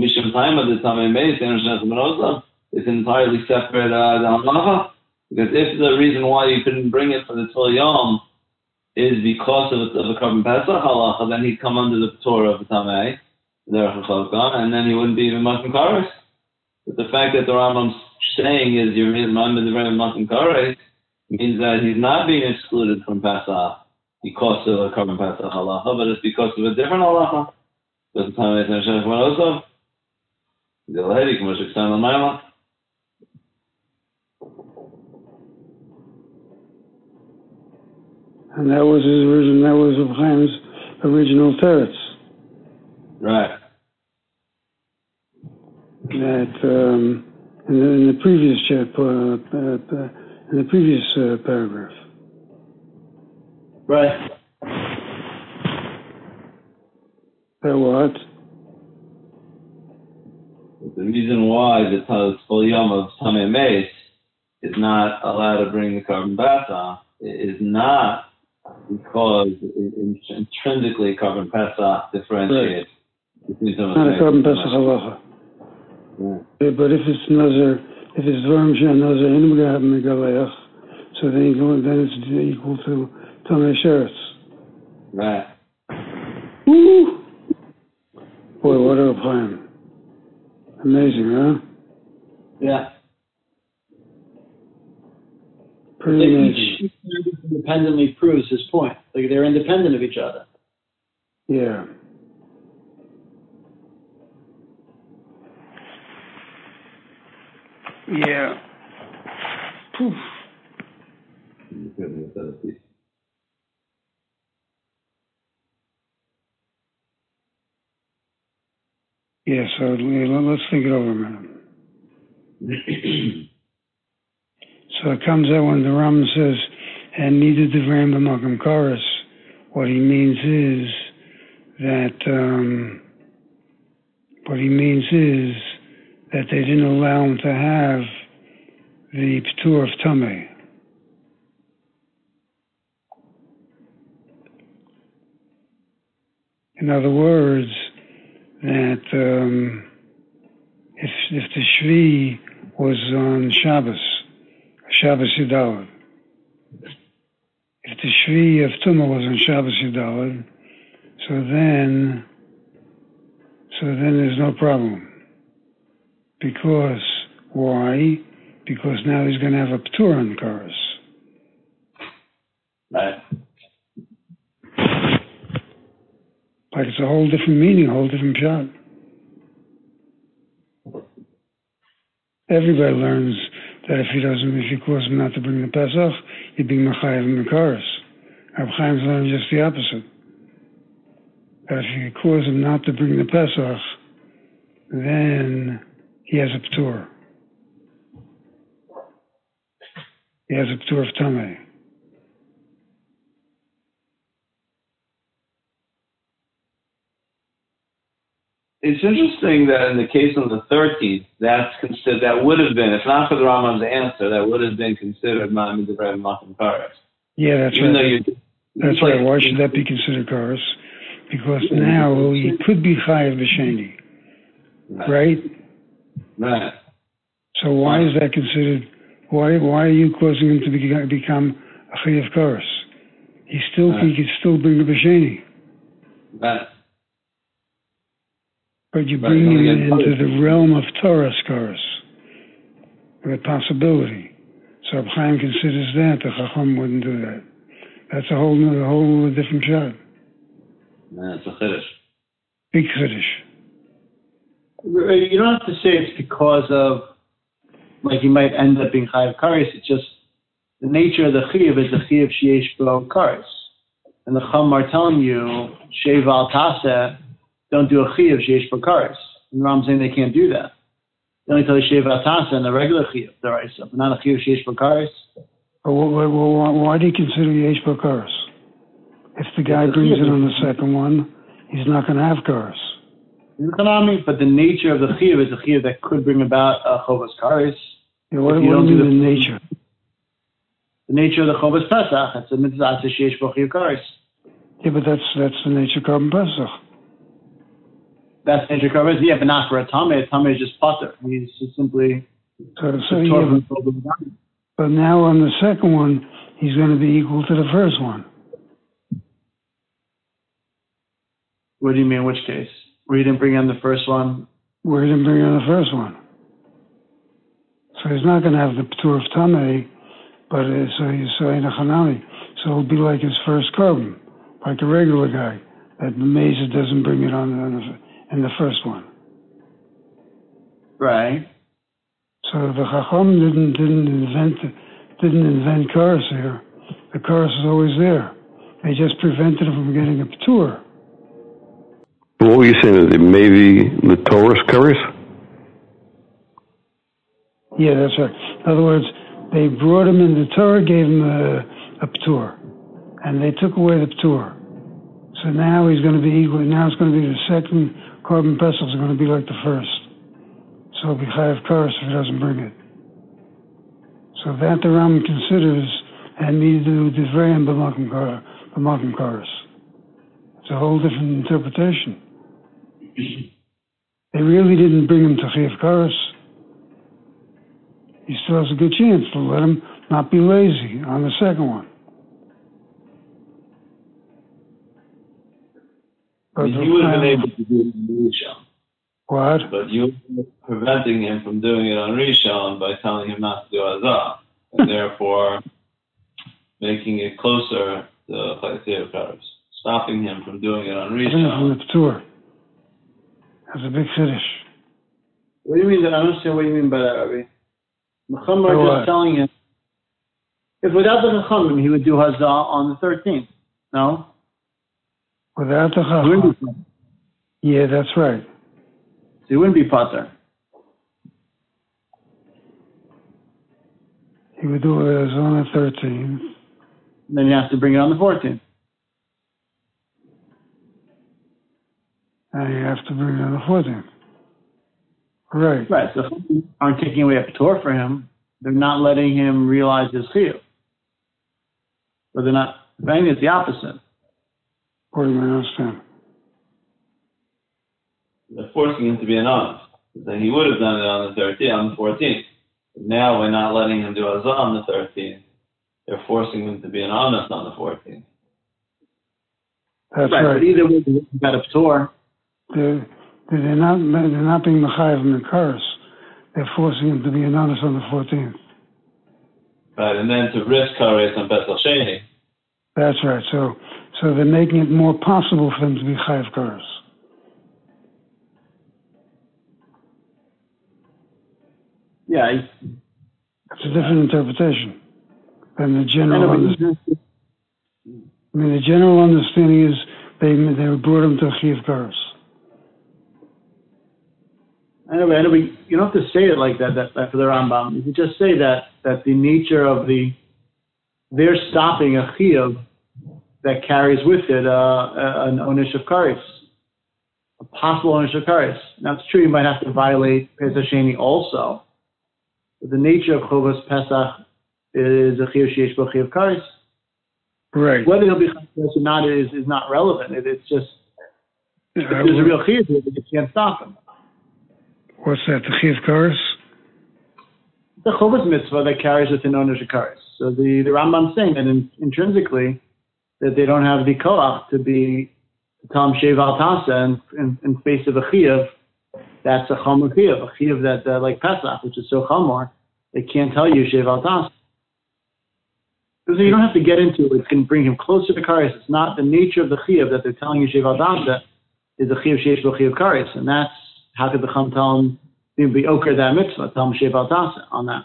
it's entirely separate halacha. Because if the reason why you couldn't bring it for the Tzvul Yom is because of a Korban Pesach halacha, then he'd come under the Torah of the Tamei, and then he wouldn't be even Matan Kares. But the fact that the Rambam's saying is you're reminded the very Matan Kares means that he's not being excluded from Pesach because of a Korban Pesach halacha, but it's because of a different halacha. Because the Tamei is Neshech Manosov. The lady can much extend the Maimah. And that was Reb Chaim's original teretz. Right. That in the previous paragraph. Right. That what? The reason why the Tzvul Yom of Tamei Meis is not allowed to bring the Korban Pesach is not because intrinsically Korban Pesach differentiates between some of the not a Korban Pesach halacha. Yeah. But if it's Nazar, if it's Dvarim She'en Nazar Ein Megaleach, so then it's equal to Tamei Sheretz. Right. Woo! Boy, what a plan! Amazing, huh? Yeah. Pretty amazing. Each independently proves his point. Like they're independent of each other. Yeah. Yeah. Poof. Yeah, so let's think it over a minute. So it comes out when the Ram says, and neither Devram b'Makam Kares, what he means is that they didn't allow him to have the P'tur of Tamei. In other words, that if the Shvi was on Shabbos Yudalad, if the Shvi of Tumah was on Shabbos Yudalad, so then there's no problem. Because why? Because now he's going to have a P'tur on Kares. Right. Like it's a whole different meaning, a whole different shot. Everybody learns that if you cause him not to bring the Pesach, you're being Machayev and Mekaris. Reb Chaim's learning just the opposite. That if you cause him not to bring the Pesach, then he has a P'tur. He has a P'tur of Tamei. It's interesting that in the case of the 13th, that would have been, if not for the Rambam's answer, that would have been considered Ma'amid Devrei Machim Kares. Yeah, that's right. That's right. Why should that be considered Kares? Because now he could be Chayav B'Sheni, right? Right. So why is that considered? Why are you causing him to become a Chayav Kares? He could still bring the B'Sheni. Right. But you bring him into the realm of Torah Kares, the possibility. So Reb Chaim considers that the Chacham wouldn't do that. That's a whole different shot. That's a chiddush. Big chiddush. You don't have to say it's because of, like, he might end up being Chayav Kares. It's just the nature of the Chayav is the Chayav Sheyesh Bo Kares. And the Chacham are telling you, Sheva al Taseh, don't do a Chayav Sheyesh Bo Kares. And Ram saying they can't do that. They only tell you Sheva al Taseh and the regular Chayav, the Raisa, but not a Chayav Sheyesh Bo Kares. Why do you consider Yesh Bo Kares? If the guy brings it on the second one, he's not going to have Kares. But the nature of the chiyuv is a chiyuv that could bring about a chovas kares. Yeah, what do you mean the nature? The nature of the chovas pesach. It's a mitzvah sheyesh bo chiyuv kares. Yeah, but that's the nature of Korban Pesach. That's the nature of Korban Pesach. Yeah, but not for a tameh. A tameh is just potter. He's just simply. But now on the second one, he's going to be equal to the first one. What do you mean? Which case? Where you didn't bring in the first one? Where he didn't bring in the first one. So he's not going to have the P'tur of Tameh, but so he's a Hanami. So it'll be like his first carbon, like a regular guy. That the Mesa doesn't bring it on in the first one. Right. So the Chacham didn't invent Karas here. The Karas is always there. They just prevented him from getting a P'tur. What were you saying? That maybe the Torah's Karas? Yeah, that's right. In other words, they brought him in. The Torah gave him a P'tur, and they took away the P'tur. So now he's going to be equal. Now it's going to be the second Korban Pesach is going to be like the first. So it'll be Chayav Karas if he doesn't bring it. So that the Rambam considers and needs to do Divrei b'makom Karas. It's a whole different interpretation. They really didn't bring him to Chayav Karas. He still has a good chance to let him not be lazy on the second one. But you would have been able to do it on Rishon. What? But you were preventing him from doing it on Rishon by telling him not to do Azah, and therefore making it closer to Chayav Karas. Stopping him from doing it on Rishon. From the P'tur. That's a big finish. What do you mean? I don't understand what you mean by that, Rabbi. The Chacham are just telling him, if without the Chacham, he would do Hazah on the 13th. No? Without the Chacham. Yeah, that's right. So he wouldn't be Pater. He would do it on the 13th. Then you have to bring it on the 14th. And you have to bring it on the 14th. Right. Right. So if aren't taking away a P'tur for him, they're not letting him realize his chiyuv. But they're not, if anything, it's the opposite. What do you understand? They're forcing him to be an honest. Then he would have done it on the 14th. But now we're not letting him do Azah on the 13th. They're forcing him to be an honest on the 14th. That's right. But either way, you got a P'tur. They're not being Mechayev in the Karas. They're forcing him to be an honest on the 14th. Right, and then to risk Kares on Pesach Sheni. That's right. So they're making it more possible for them to be Chayav Karas. Yeah. It's a different interpretation than the general understanding. I mean, the general understanding is they brought him to Chayav Karas. I know, but you don't have to say it like that for the Rambam. You can just say that the nature of they're stopping a chiyuv that carries with it an onish of kares, a possible onish of kares. Now it's true you might have to violate Pesach Sheni also, but the nature of Chovas Pesach is a chiyuv sheyesh bo chiyuv kares. Right. Whether he'll be chayav or not is not relevant. It's just if there's a real chiyuv, you can't stop him. What's that, the Chayav Karas? The Chovas mitzvah that carries within onish of kares. So the Rambam's saying that intrinsically that they don't have the koach to tell him shev al tasa in face of a chiyuv. That's a chomer chiyuv, a chiyuv that like Pesach, which is so chomer, they can't tell you shev al tasa. So you don't have to get into it. It can bring him closer to kares. It's not the nature of the chiyuv that they're telling you shev al tasa is a chiyuv sheyesh bo chiyuv kares, and that's how could the Chum tell him to be oker that mitzvah? Tell him shev al tasa on that.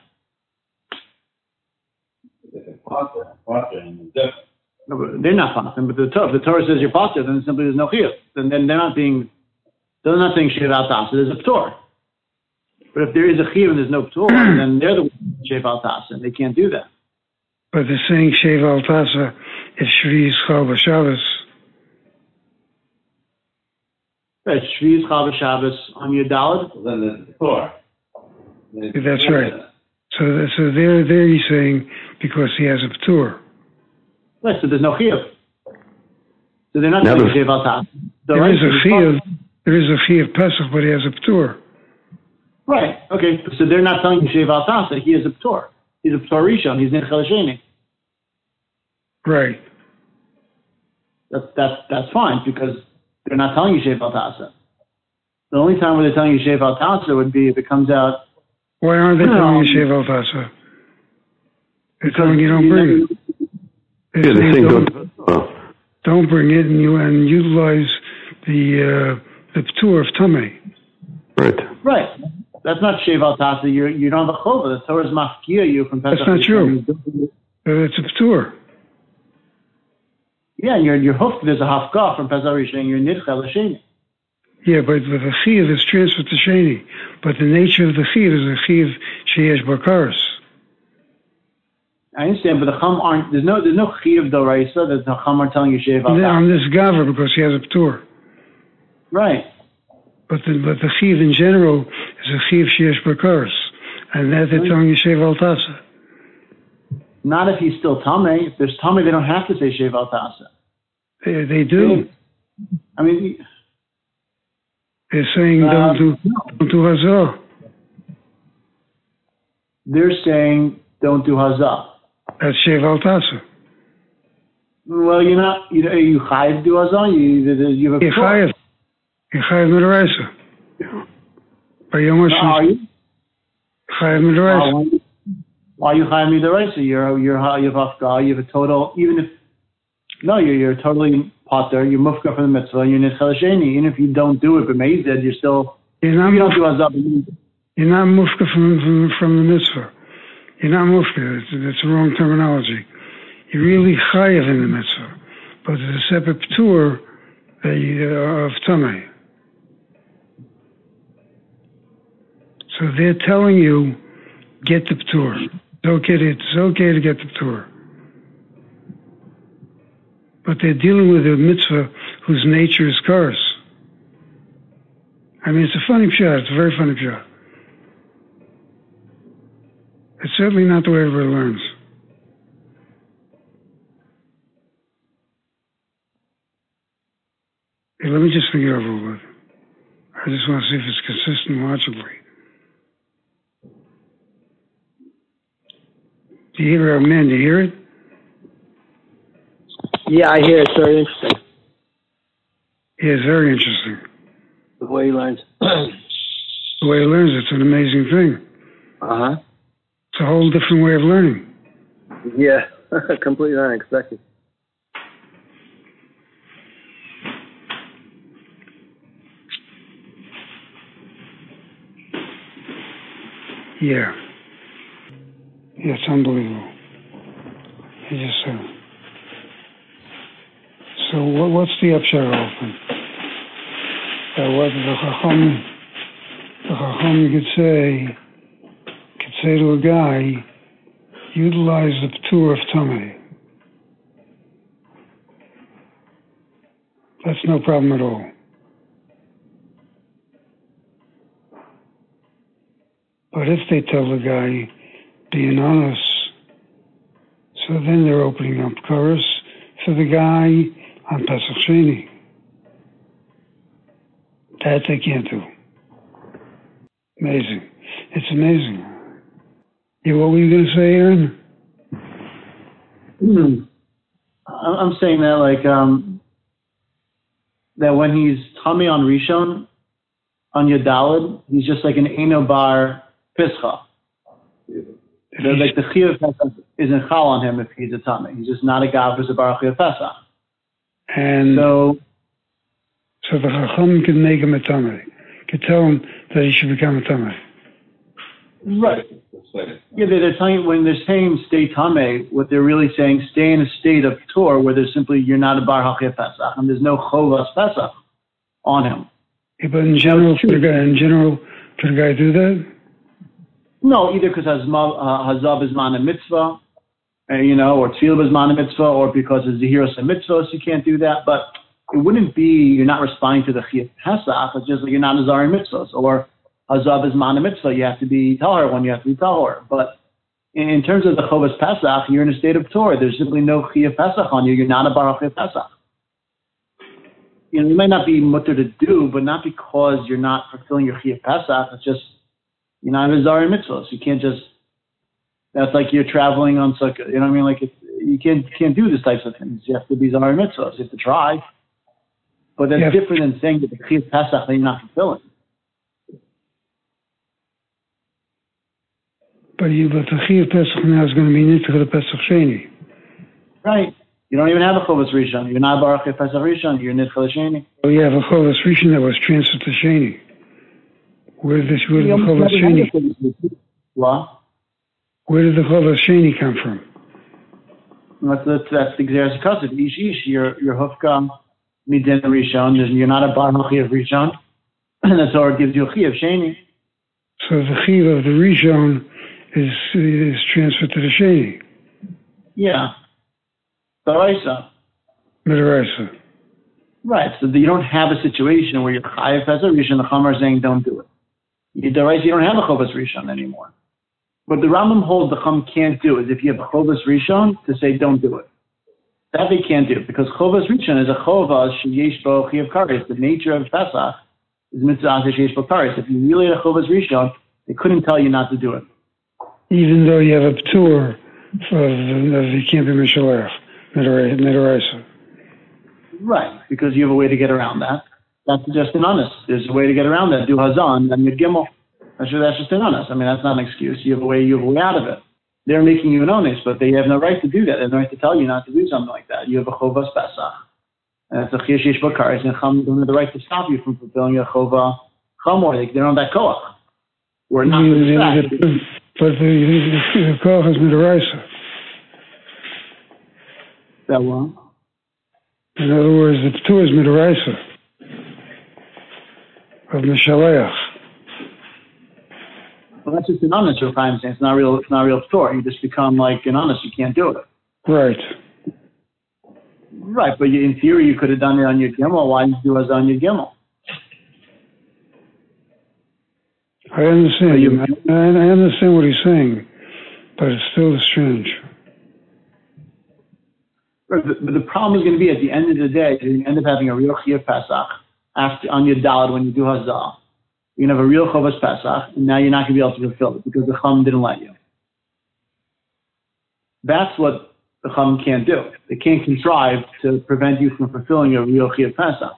No, but they're not pasim, but if the Torah says you're pasim, then simply there's no chiyuv. Then they're not saying shev al tasa. There's a p'tur. But if there is a chiyuv and there's no p'tur, then they're the ones shev al tasa, and they can't do that. But they're saying shev al tasa if Shvi Yisrael b'Shabbos. Right, Shvi'is Chava Shabbos on your Daled. Then the Torah. That's right. So there he's saying because he has a P'tur. Right, so there's no Chiyuv. So they're not telling you Shev al Tasa. There is a Chiyuv Pesach, but he has a P'tur. Right, okay. So they're not telling you Shev al Tasa. He is a P'tur. He's a P'tur Rishon. He's Nechel Sheni. Right. That's fine because they're not telling you Shev al Tasa. The only time where they're telling you Shev al Tasa would be if it comes out. Why aren't they telling you Shev al Tasa? They're telling you don't bring it. They're saying don't bring it and utilize the P'tur of Tameh. Right. Right. That's not Shev al Tasa. You don't have a Chova. The Torah is mafkia you from Pesach. That's not true. It's a P'tur. Yeah, and you're hooked. There's a hafkah from Pesach Rishon, and you're nidchel l'sheni. Yeah, but the chiyuv is transferred to sheni. But the nature of the chiyuv is a chiyuv sheyesh bakaris. I understand, but the chum aren't. There's no chiyuv d'oraisa that the chum are telling you shev al. On this gaver because he has a p'tur. Right. But the chiyuv in general is a chiyuv sheyesh bakaris, and that they're telling you shev al tasa. Not if he's still tamei. If there's tamei, they don't have to say shev al tasa. They do. I mean, they're saying don't do hazah. They're saying don't do hazah. That's shev al tasa. Well, you're not. Are you chayiv to do hazah? You have a chayiv. You're chayiv midaraisa. By Yom HaShlishi. Are you chayiv midaraisa? Why are you chayiv midaraisa? You have hafkah. You have a total. You're totally potter. You're mufka from the mitzvah. You're nidchel sheni. Even if you don't do it, but meized, you're still. You don't do hazah. You're not mufka from the mitzvah. You're not mufka. That's the wrong terminology. You're really chayiv in the mitzvah, but there's a separate p'tur of tamei. So they're telling you, get the p'tur. It's okay to get the p'tur. But they're dealing with a mitzvah whose nature is kares. I mean, it's a funny pshat. It's a very funny pshat. It's certainly not the way everybody learns. Hey, let me just think it over a little bit. I just want to see if it's consistent logically. Do you hear it, man? Do you hear it? Yeah, I hear it. It's very interesting. Yeah, it's very interesting. The way he learns. The way he learns, it's an amazing thing. Uh-huh. It's a whole different way of learning. Yeah, completely unexpected. Yeah. Yeah, it's unbelievable. He just said. So what's the upshot of the thing? What the Chacham could say to a guy, utilize the p'tur of tamei. That's no problem at all. But if they tell the guy, being honest, so then they're opening up kares for the guy on Pesach Sheni. That they can't do. Amazing. It's amazing. Yeah, what were you going to say, Aaron? I'm saying that that when he's tummy on Rishon, on Yadalid, he's just like an Eino Bar Pischa. Like the Chiyuv Pesach isn't chal on him if he's a tummy. He's just not a gav as a Bar Chiyuv Pesach. And so the Chacham could make him a tamei, could tell him that he should become a tamei. Right. Yeah, they're telling you, when they're saying stay tamei, what they're really saying, stay in a state of Torah where there's simply, you're not a Bar HaChiyuv Pesach, and there's no Chovas Pesach on him. Yeah, but in general, could a guy do that? No, either because Hazav is man a mitzvah, or Tefillah is man a mitzvah, or because it's Zehiros a mitzvah, so you can't do that. But it wouldn't be you're not responding to the Chiyuv Pesach. It's just like you're not Nazar in mitzvahs, or Hazav is man mitzvah. You have to be tahor when you have to be tahor. But in terms of the Chovas Pesach, you're in a state of Torah. There's simply no Chiyuv Pesach on you. You're not a Baruch Chiyuv Pesach. You might not be mutter to do, but not because you're not fulfilling your Chiyuv Pesach. It's just you're not a Zar in mitzvahs. You can't just. That's like you're traveling on sukkah. You know what I mean? Like you can't do these types of things. You have to be Zar in mitzvahs. You have to try. But that's different than saying that the Chiyuv Pesach that you're not fulfilling. But the Chiyuv Pesach now is going to be Nitcha the Pesach Sheni. Right. You don't even have a Chovas Rishon. You're not Baruch Pesach Rishon. You're Nitcha Sheni. Oh, you have a Chovas Rishon that was transferred to Sheni. Where did the Chovas Sheni? What? Where did the Chovas Sheni come from? That's the Gzeres HaKasav. Ish, you're Hufka Midin Rishon. You're not a Baruch of Rishon. And the Torah gives you a Chiyuv Sheni. So the Chiyuv of the Rishon is transferred to the Sheni. Yeah. Daraisa. Midaraisa. Right. So you don't have a situation where you're Chayav Pesach Rishon, the Chumar is saying don't do it. Daraisa, you don't have a Chovas Rishon anymore. What the Rambam holds the Chum can't do is if you have a Chovas Rishon to say don't do it. That they can't do because Chovas Rishon is a Chovas sheyesh bo Chiyuv Kares. The nature of Pesach is mitzvah sheyesh bo Kares. If you really had a Chovas Rishon, they couldn't tell you not to do it. Even though you have a P'tur of you can't be Mishalech, Midaraisa. Right, because you have a way to get around that. That's just an honest. There's a way to get around that. Do Hazan, then Yud Gimel. That's just an honest. I mean, that's not an excuse. You have a way out of it. They're making you an honest, but they have no right to do that. They have no right to tell you not to do something like that. You have a Chovas Pesach. And it's a Chiyuv Sheish Bakaris, and Chum don't have the right to stop you from fulfilling your Chova Chamor. They don't have that koach. We're not but the koach is Midaraisa. That one? In other words, the P'tur is Midaraisa of Mishaleach. Well, that's just an honest. It's not real. It's not real P'tur. You just become like an honest. You can't do it. Right. Right, but in theory, you could have done it on your Gimel. Why did you do it on your Gimel? I understand. I understand what he's saying, but it's still strange. But the problem is going to be at the end of the day, you end up having a real Chiyuv Pesach after on your Daled when you do Hazah. You're going to have a real Chovas Pesach, and now you're not going to be able to fulfill it because the Chum didn't let you. That's what the Chum can't do. They can't contrive to prevent you from fulfilling a real Chiyuv Pesach.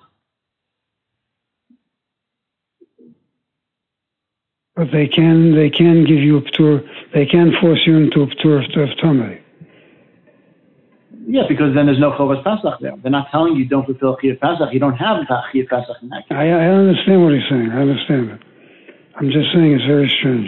But they can give you a P'tur. They can force you into a P'tur of Tamei. Yeah, because then there's no Chovas Pesach there. They're not telling you don't fulfill Chiyuv Pesach. You don't have that Chiyuv Pesach in that case. I understand what he's saying. I understand it. I'm just saying it's very strange.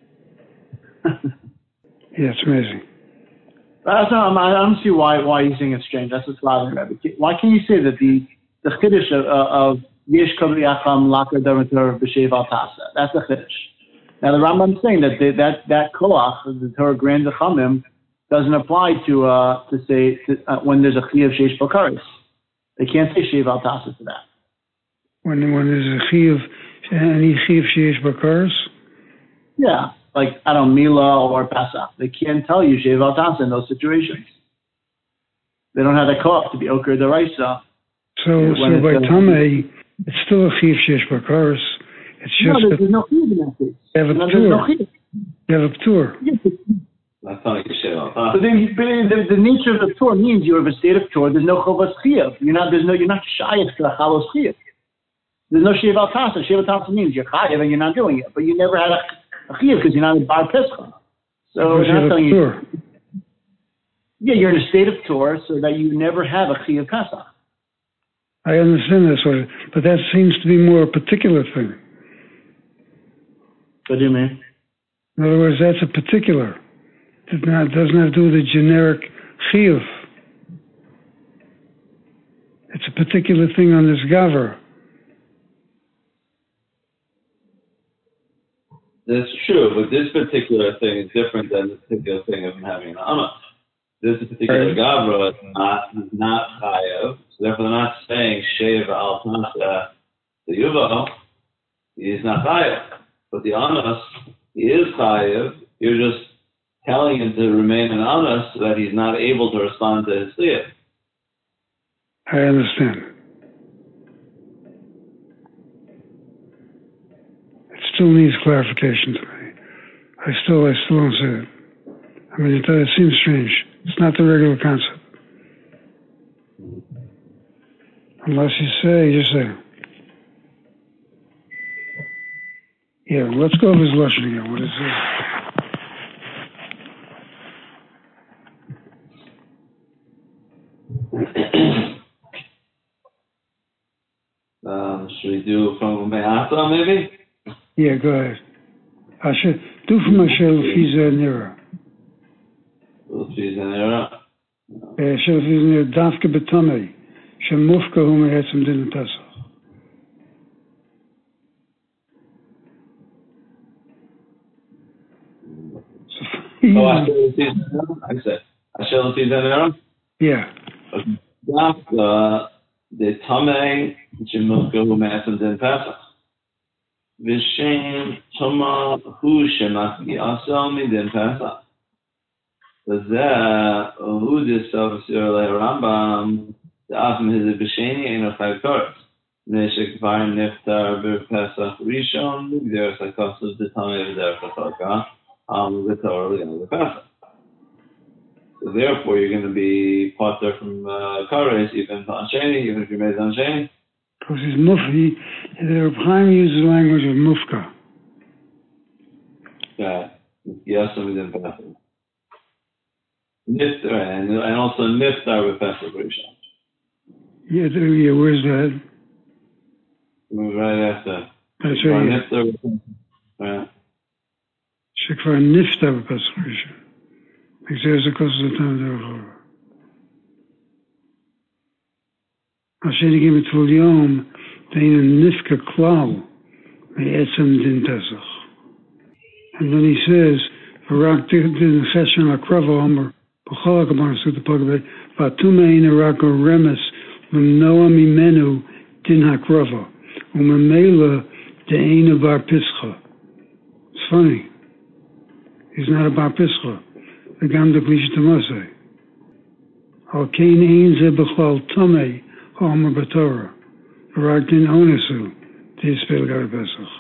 Yeah, it's amazing. I don't see why you're saying it's strange. That's what's bothering me. Why can't you say that the Chiddush of Yesh Kabri Acham Lakar Davator B'Shev Al Tasa? That's the Chiddush. Now the Rambam is saying that Koach, the Torah Grand Zachamim, doesn't apply to when there's a Chiyuv Sheish Bakaris. They can't say Shev Al Tasa to that. When there's a Chiyuv, any Chiyuv Sheish Bakaris? Yeah, like I don't know, Mila or Pesach. They can't tell you Shev Al Tasa in those situations. They don't have the koach to be Oker Daraisa. So by Tamei, it's still a Chiyuv Sheish Bakaris. It's just there's no Chiyuv in that case. You have a P'tur. You have a P'tur. That's not but then the nature of the Torah means you have a state of Torah. There's no Chovas Chiyuv. You're not Shayev to the Chalos Chiyuv. There's no Shev Al Tasa. Shev Al Tasa means you're Chayev and you're not doing it, but you never had a Chiyuv because you're not a Bar Pesach. So they're not telling you. Yeah, you're in a state of Torah so that you never have a Chiyuv Pesach. I understand that, but that seems to be more a particular thing. What do you mean? In other words, that's a particular. It doesn't have to do with the generic chiyuv. It's a particular thing on this gaver. That's true, but this particular thing is different than the particular thing of having an amas. this particular Gavra is not Chayav. So therefore they're not saying Sheva al Tansa the Yuval. He is not Chayav. But the Anas, he is Chayav. You're just telling him to remain an Anas so that he's not able to respond to his Chiyuv. I understand. It still needs clarification to me. I still don't see it. I mean, it seems strange. It's not the regular concept. Unless you say. Yeah, let's go over his Lashon again. What is it? Should we do from Me'ata maybe? Yeah, go ahead. I should do from Asher Lefiza Nira. Lefiza Nira? Asher Lefiza Nira, Dafka B'Tamei, Shemufka Hu Me'etzem Din Pesach. Asher Lefiza Nira? Yeah. Dafka the Tamei, Shemufka Hu Me'etzem Din Pesach. Vishem Toma Hu Shemaki Asel Midin Pesach. V'zeh Hu Disav Sir Rambam Da'af Mehizah B'Sheni Eino Chayv Koretz. Neshek Var Niftar B'Pesach Rishon Migder Sakosov D'Tamei V'der Chachaka V'Torah L'Gam B'Pesach. So therefore you're going to be potter from Kares even on Sheni, even if you made it on Sheni. Because he's mufti, the Reb Chaim uses the language of mufka. Yeah, yes, we didn't pass it. Niftar, and also Niftar with Pesach Rishon. Yeah, where's that? Right after. That's right. Niftar with Pesach. Right. Shekvar Niftar with Pesach Rishon. Because there's a cause of the time of the Rechor. Asheri gave it to Yom, Deina Nifka Klau, Me'etzem Din Pesach. And then he says, Varak Din Cheshen Akrava Omer, B'chol HaKabar Sutta Pagaveh, Vatumein Arako Remes, L'mnoa Mimenu Din HaKrava, Umemela Deina Bar Pischa. It's funny. He's not a Bar Pischa. The Gam de Klisha Tamase. Al Kain Ein Ze B'chol Tomei, Omer B'Torah. Varak Din Onesu, T'yispel Gar Pesach.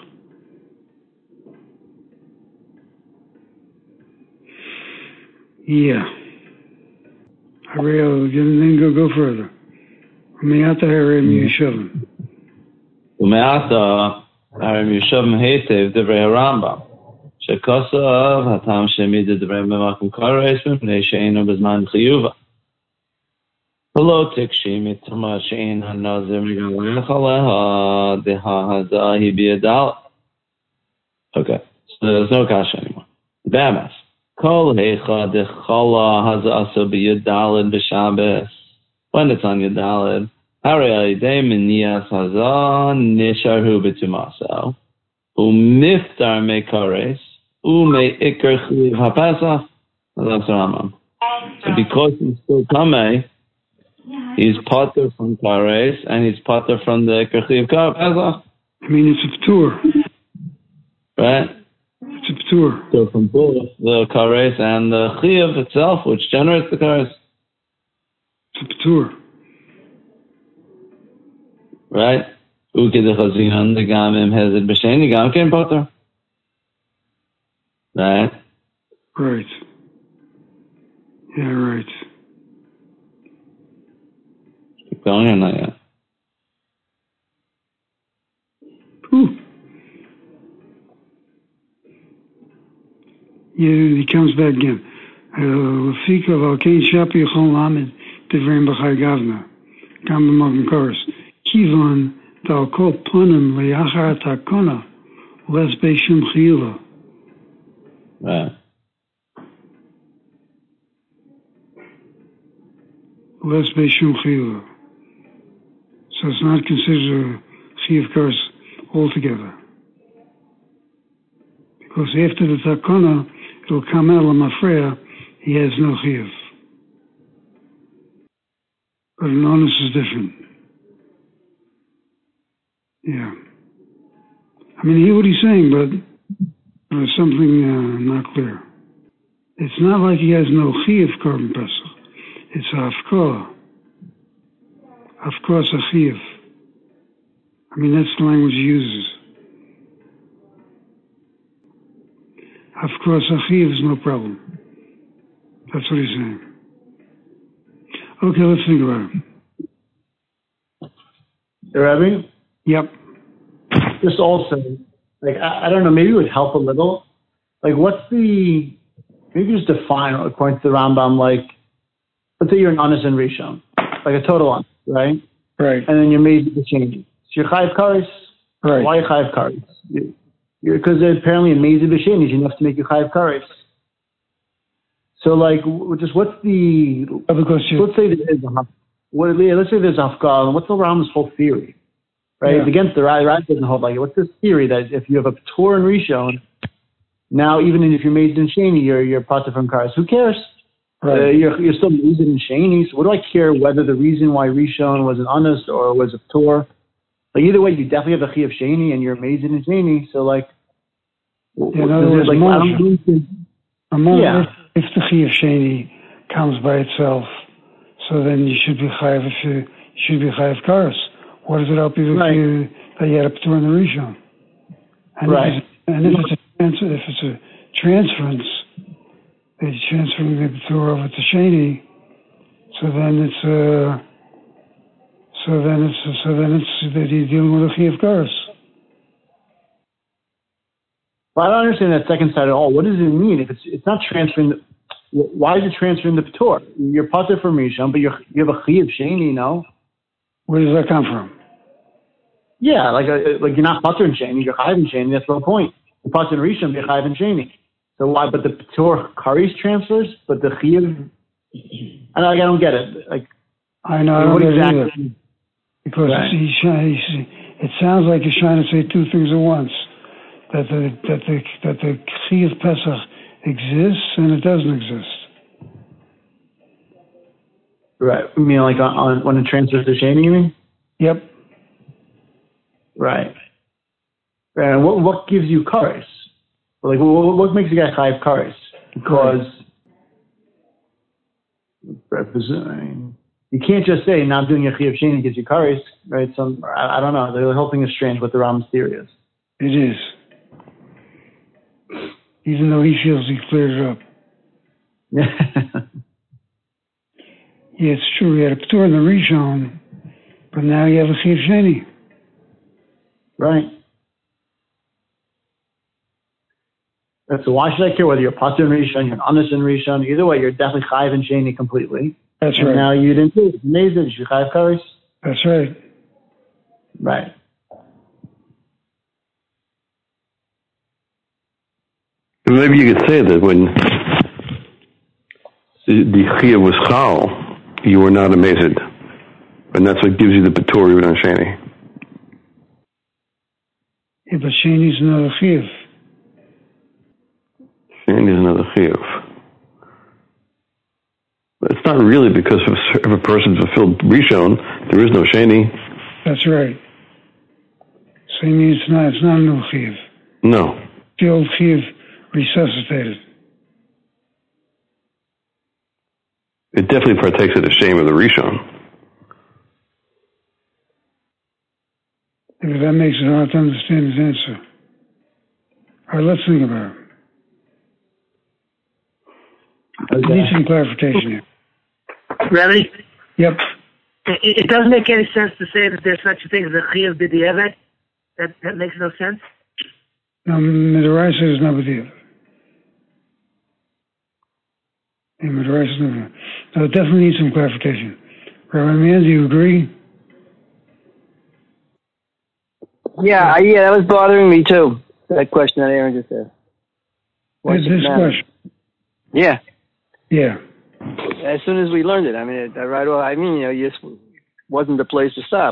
Yeah. Ariel, then go further. Umeata Harem Yeshavim. Umeata Harem Yeshavim Hetev Devrei Rambam. Shekosav Hatam Shemid Devrei Memakim Kares Mipnei She'enu B'Zman Chiyuva. Hello, Tikshi Mitama She'en HaNazir Migalech Aleha Deha Hadahi B'Yadal. Okay, so there's no kasha anymore. Bamas. Kol Heicha Dechala Hazasa B'Yadalid B'Shabes. When it's on Yadalid, Hari Alidei Miniyas Hazah Nisharhu B'Tumaso. Umiftar Me'Kares. U'Me'Ikr Chliv HaPesach. That's Ramam. So because he's still Tamei, he's potter from Kares, and he's potter from the Ikr Chliv HaPesach. I mean, it's a P'tur. Right? It's a P'tur. So from both the Kares and the Chliv itself, which generates the Kares. It's a P'tur. Right? Uke de Chazinan, the Gamim Hezed B'Sheni, Gam Ken Potter. Right? Right. Yeah, right. Keep going or not yet? Ooh. Yeah, he comes back again. Lefika Valkein Shapi Yechol Lamed Devreim B'Chai Gavna. Gam B'Magim Koros. Kivan Dal Kol Ponim Le'achar Takona Les Beishum Chiyuva. Right. Les Beishum Chiyuva. So it's not considered a Chiyuv Kars altogether. Because after the Takona, it'll come out of Mafreya, he has no Chiyuv. But an onus is different. Yeah. I mean, I hear what he's saying, but there's something not clear. It's not like he has no chi of Korban Pesach. It's a hafkah. Hafkah is a chi of. I mean, that's the language he uses. Hafkah is a chi of is no problem. That's what he's saying. Okay, let's think about it. Rabbi? Yep. Just also, like, I don't know, maybe it would help a little. Like, maybe just define, according to the Rambam, like, let's say you're an honest and Rishon, like a total honest, right? Right. And then you're made to change it. So you're chayiv kares. Right. Why chayiv kares? Because apparently amazing b'shen is enough to make you chayiv kares. So, like, just what's the... Because let's say there's let's say there's a hafkah, and what's the Rambam's whole theory? Right? Yeah. It's against the Raj doesn't hold like it. What's this theory that if you have a Torah and Rishon, now even if you're made in Sheni, you're parted from Kares. Who cares? Right. You're still made in Sheni. So what do I care whether the reason why Rishon was an honest or was a Torah? Like either way, you definitely have the Chi of Sheni and you're made in Sheni. So like, in other words, if the Chi of Sheni comes by itself, so then you should be chayiv Kares. What does it help you that you had a P'tur in the Rishon? And if it's a transference, they're transferring the P'tur over to Sheni, so then it's that you're dealing with a Chi of Kares. Well, I don't understand that second side at all. What does it mean if it's not transferring? Why is it transferring the P'tur? You're Pater from Rishon, but you have a Chi of Sheni, no? Where does that come from? Yeah, like you're not Pater in Sheni, you're Chayiv in Sheni. That's the whole point. The Pater in Rishon, you're Chayiv in Sheni. So why? But the P'tur Kares transfers, but the Chayiv. I don't get it. Like I know. I don't get it either. Because it sounds like he's trying to say two things at once. That the Chi of Pesach exists and it doesn't exist. Right. You mean like on when it transfers to Sheni, you mean? Yep. Right. And what gives you kares? Like what makes a guy chayiv kares? Because you can't just say not doing a Chi of Sheni gives you kares, right? I don't know. The whole thing is strange what the Rambam's theory is. It is. Even though he feels he cleared it up. Yeah, it's true. You had a P'tur in the Rishon, but now you have a Chi of Sheni. Right. So why should I care whether you're Pater in Rishon, you're an honest in Rishon? Either way, you're definitely chayiv in Sheni completely. That's and right. Now you didn't do it. Amazing. You chayiv kares. That's right. Right. Maybe you could say that when the Chiyah was Chal, you were not amazed. And that's what gives you the P'tur even on Sheni. Yeah, but Sheni's another Chiv. Sheni is another Chiv. But it's not really because if a person fulfilled Rishon, there is no Sheni. That's right. So you mean it's not a new Chiv. No. The old Chiv resuscitated. It definitely partakes of the shame of the Rishon. Yeah, that makes it hard to understand his answer. All right, let's think about it. Okay. I need some clarification here. Really? Yep. It doesn't make any sense to say that there's such a thing as a Chiv b'di'evet. That makes no sense. No, Midoraisa is not b'di'evet. Yeah, Midoraisa is not b'di'evet. No, it definitely needs some clarification. Rabbi Mann, do you agree? Yeah, that was bothering me too. That question that Aaron just asked. This question. Yeah. Yeah. As soon as we learned it, it just wasn't the place to stop.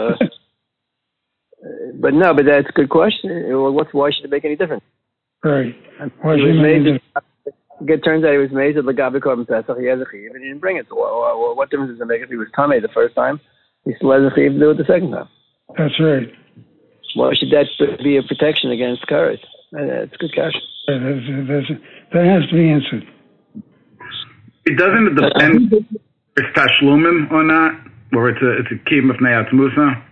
But but that's a good question. Why should it make any difference? Right. Why should it make any difference? It turns out he was made at Lagabi Korban Pesach. He has a chiv, and he didn't bring it. So, what difference does it make if he was tamei the first time? He still has a chiv to do it the second time. That's right. Why should that be a protection against kares? It's good cash. That has to be answered. It doesn't depend if it's tashlumim or not, or it's a kiyum of neyat musa.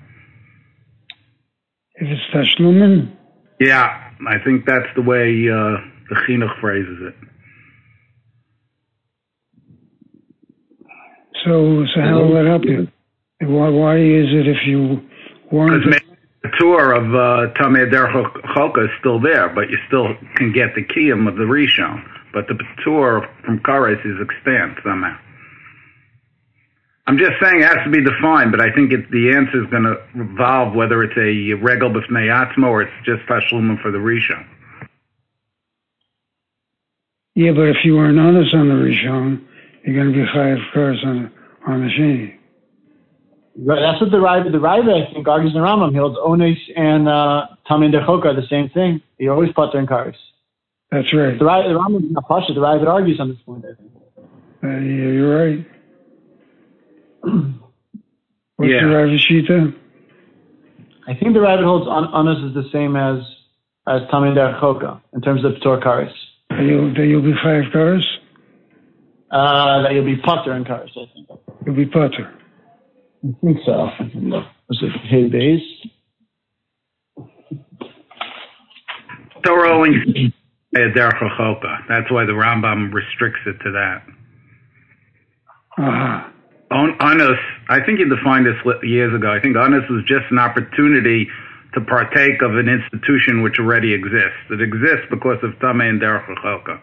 If it's tashlumin? Yeah, I think that's the way the chinuch phrases it. So how will that help you? Why is it if you weren't... Because the tour of Tamei Derech Chalka is still there, but you still can get the kiyum of the Rishon. But the tour from Kares is extant somehow. I'm just saying it has to be defined, but I think the answer is going to revolve whether it's a regel b'fnei atzmo or it's just tashlumim for the Rishon. Yeah, but if you were an honest on the Rishon, you're going to be chayav kares on the Sheni. Right, that's what the Raiva, I think, argues in the Rambam. He holds Ones and Tamei Derech Chalka are the same thing. You always pater in kares. That's right. The Rambam is not pasha. The Raiva argues on this point, I think. Yeah, you're right. What's the Raiva Shita? I think the Raiva holds Ones is the same as Tamei Derech Chalka in terms of Torah kares. That you'll be chayav kares? That you'll be pater in kares, I think. You'll be pater. I think so. Was it Hey Beis? Torah only Derech Chalka. That's why the Rambam restricts it to that. Anus, I think you defined this years ago. I think anus was just an opportunity to partake of an institution which already exists. It exists because of Tamei and Derech Chalka.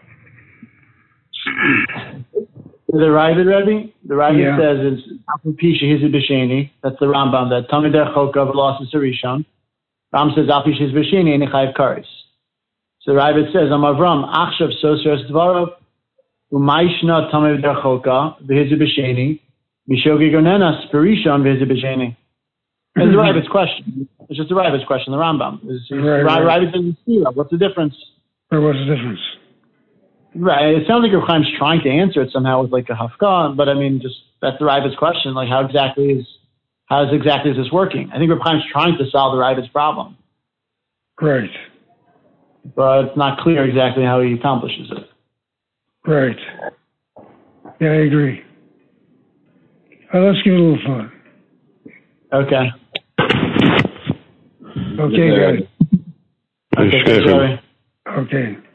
The Raiva Rebbe? The Raiva says it's Apisha Hizu B'Sheni. That's the Rambam. That Tamei Derech Chalka v'los Rishon. Ram says Apisha Hizu B'Sheni and Chayav kares. So the Raiva says Am Avram Achshav Soseres Dvarov Umayshna Tamei Derech Chalka v'Hizu B'Sheni Mishogi Gonenas B'Rishon v'Hizu B'Sheni. It's the Raiva's question. It's just the Raiva's question. The Rambam. Raiva doesn't see that. What's the difference? What's the difference? Right. It sounds like Reb Chaim's trying to answer it somehow with like a hafka, but I mean, just that's the Raiva's question. Like, how exactly is this working? I think Reb Chaim's trying to solve the Raiva's problem. Right. But it's not clear exactly how he accomplishes it. Right. Yeah, I agree. Let's give it a little thought. Okay. Okay, guys. Okay. Okay.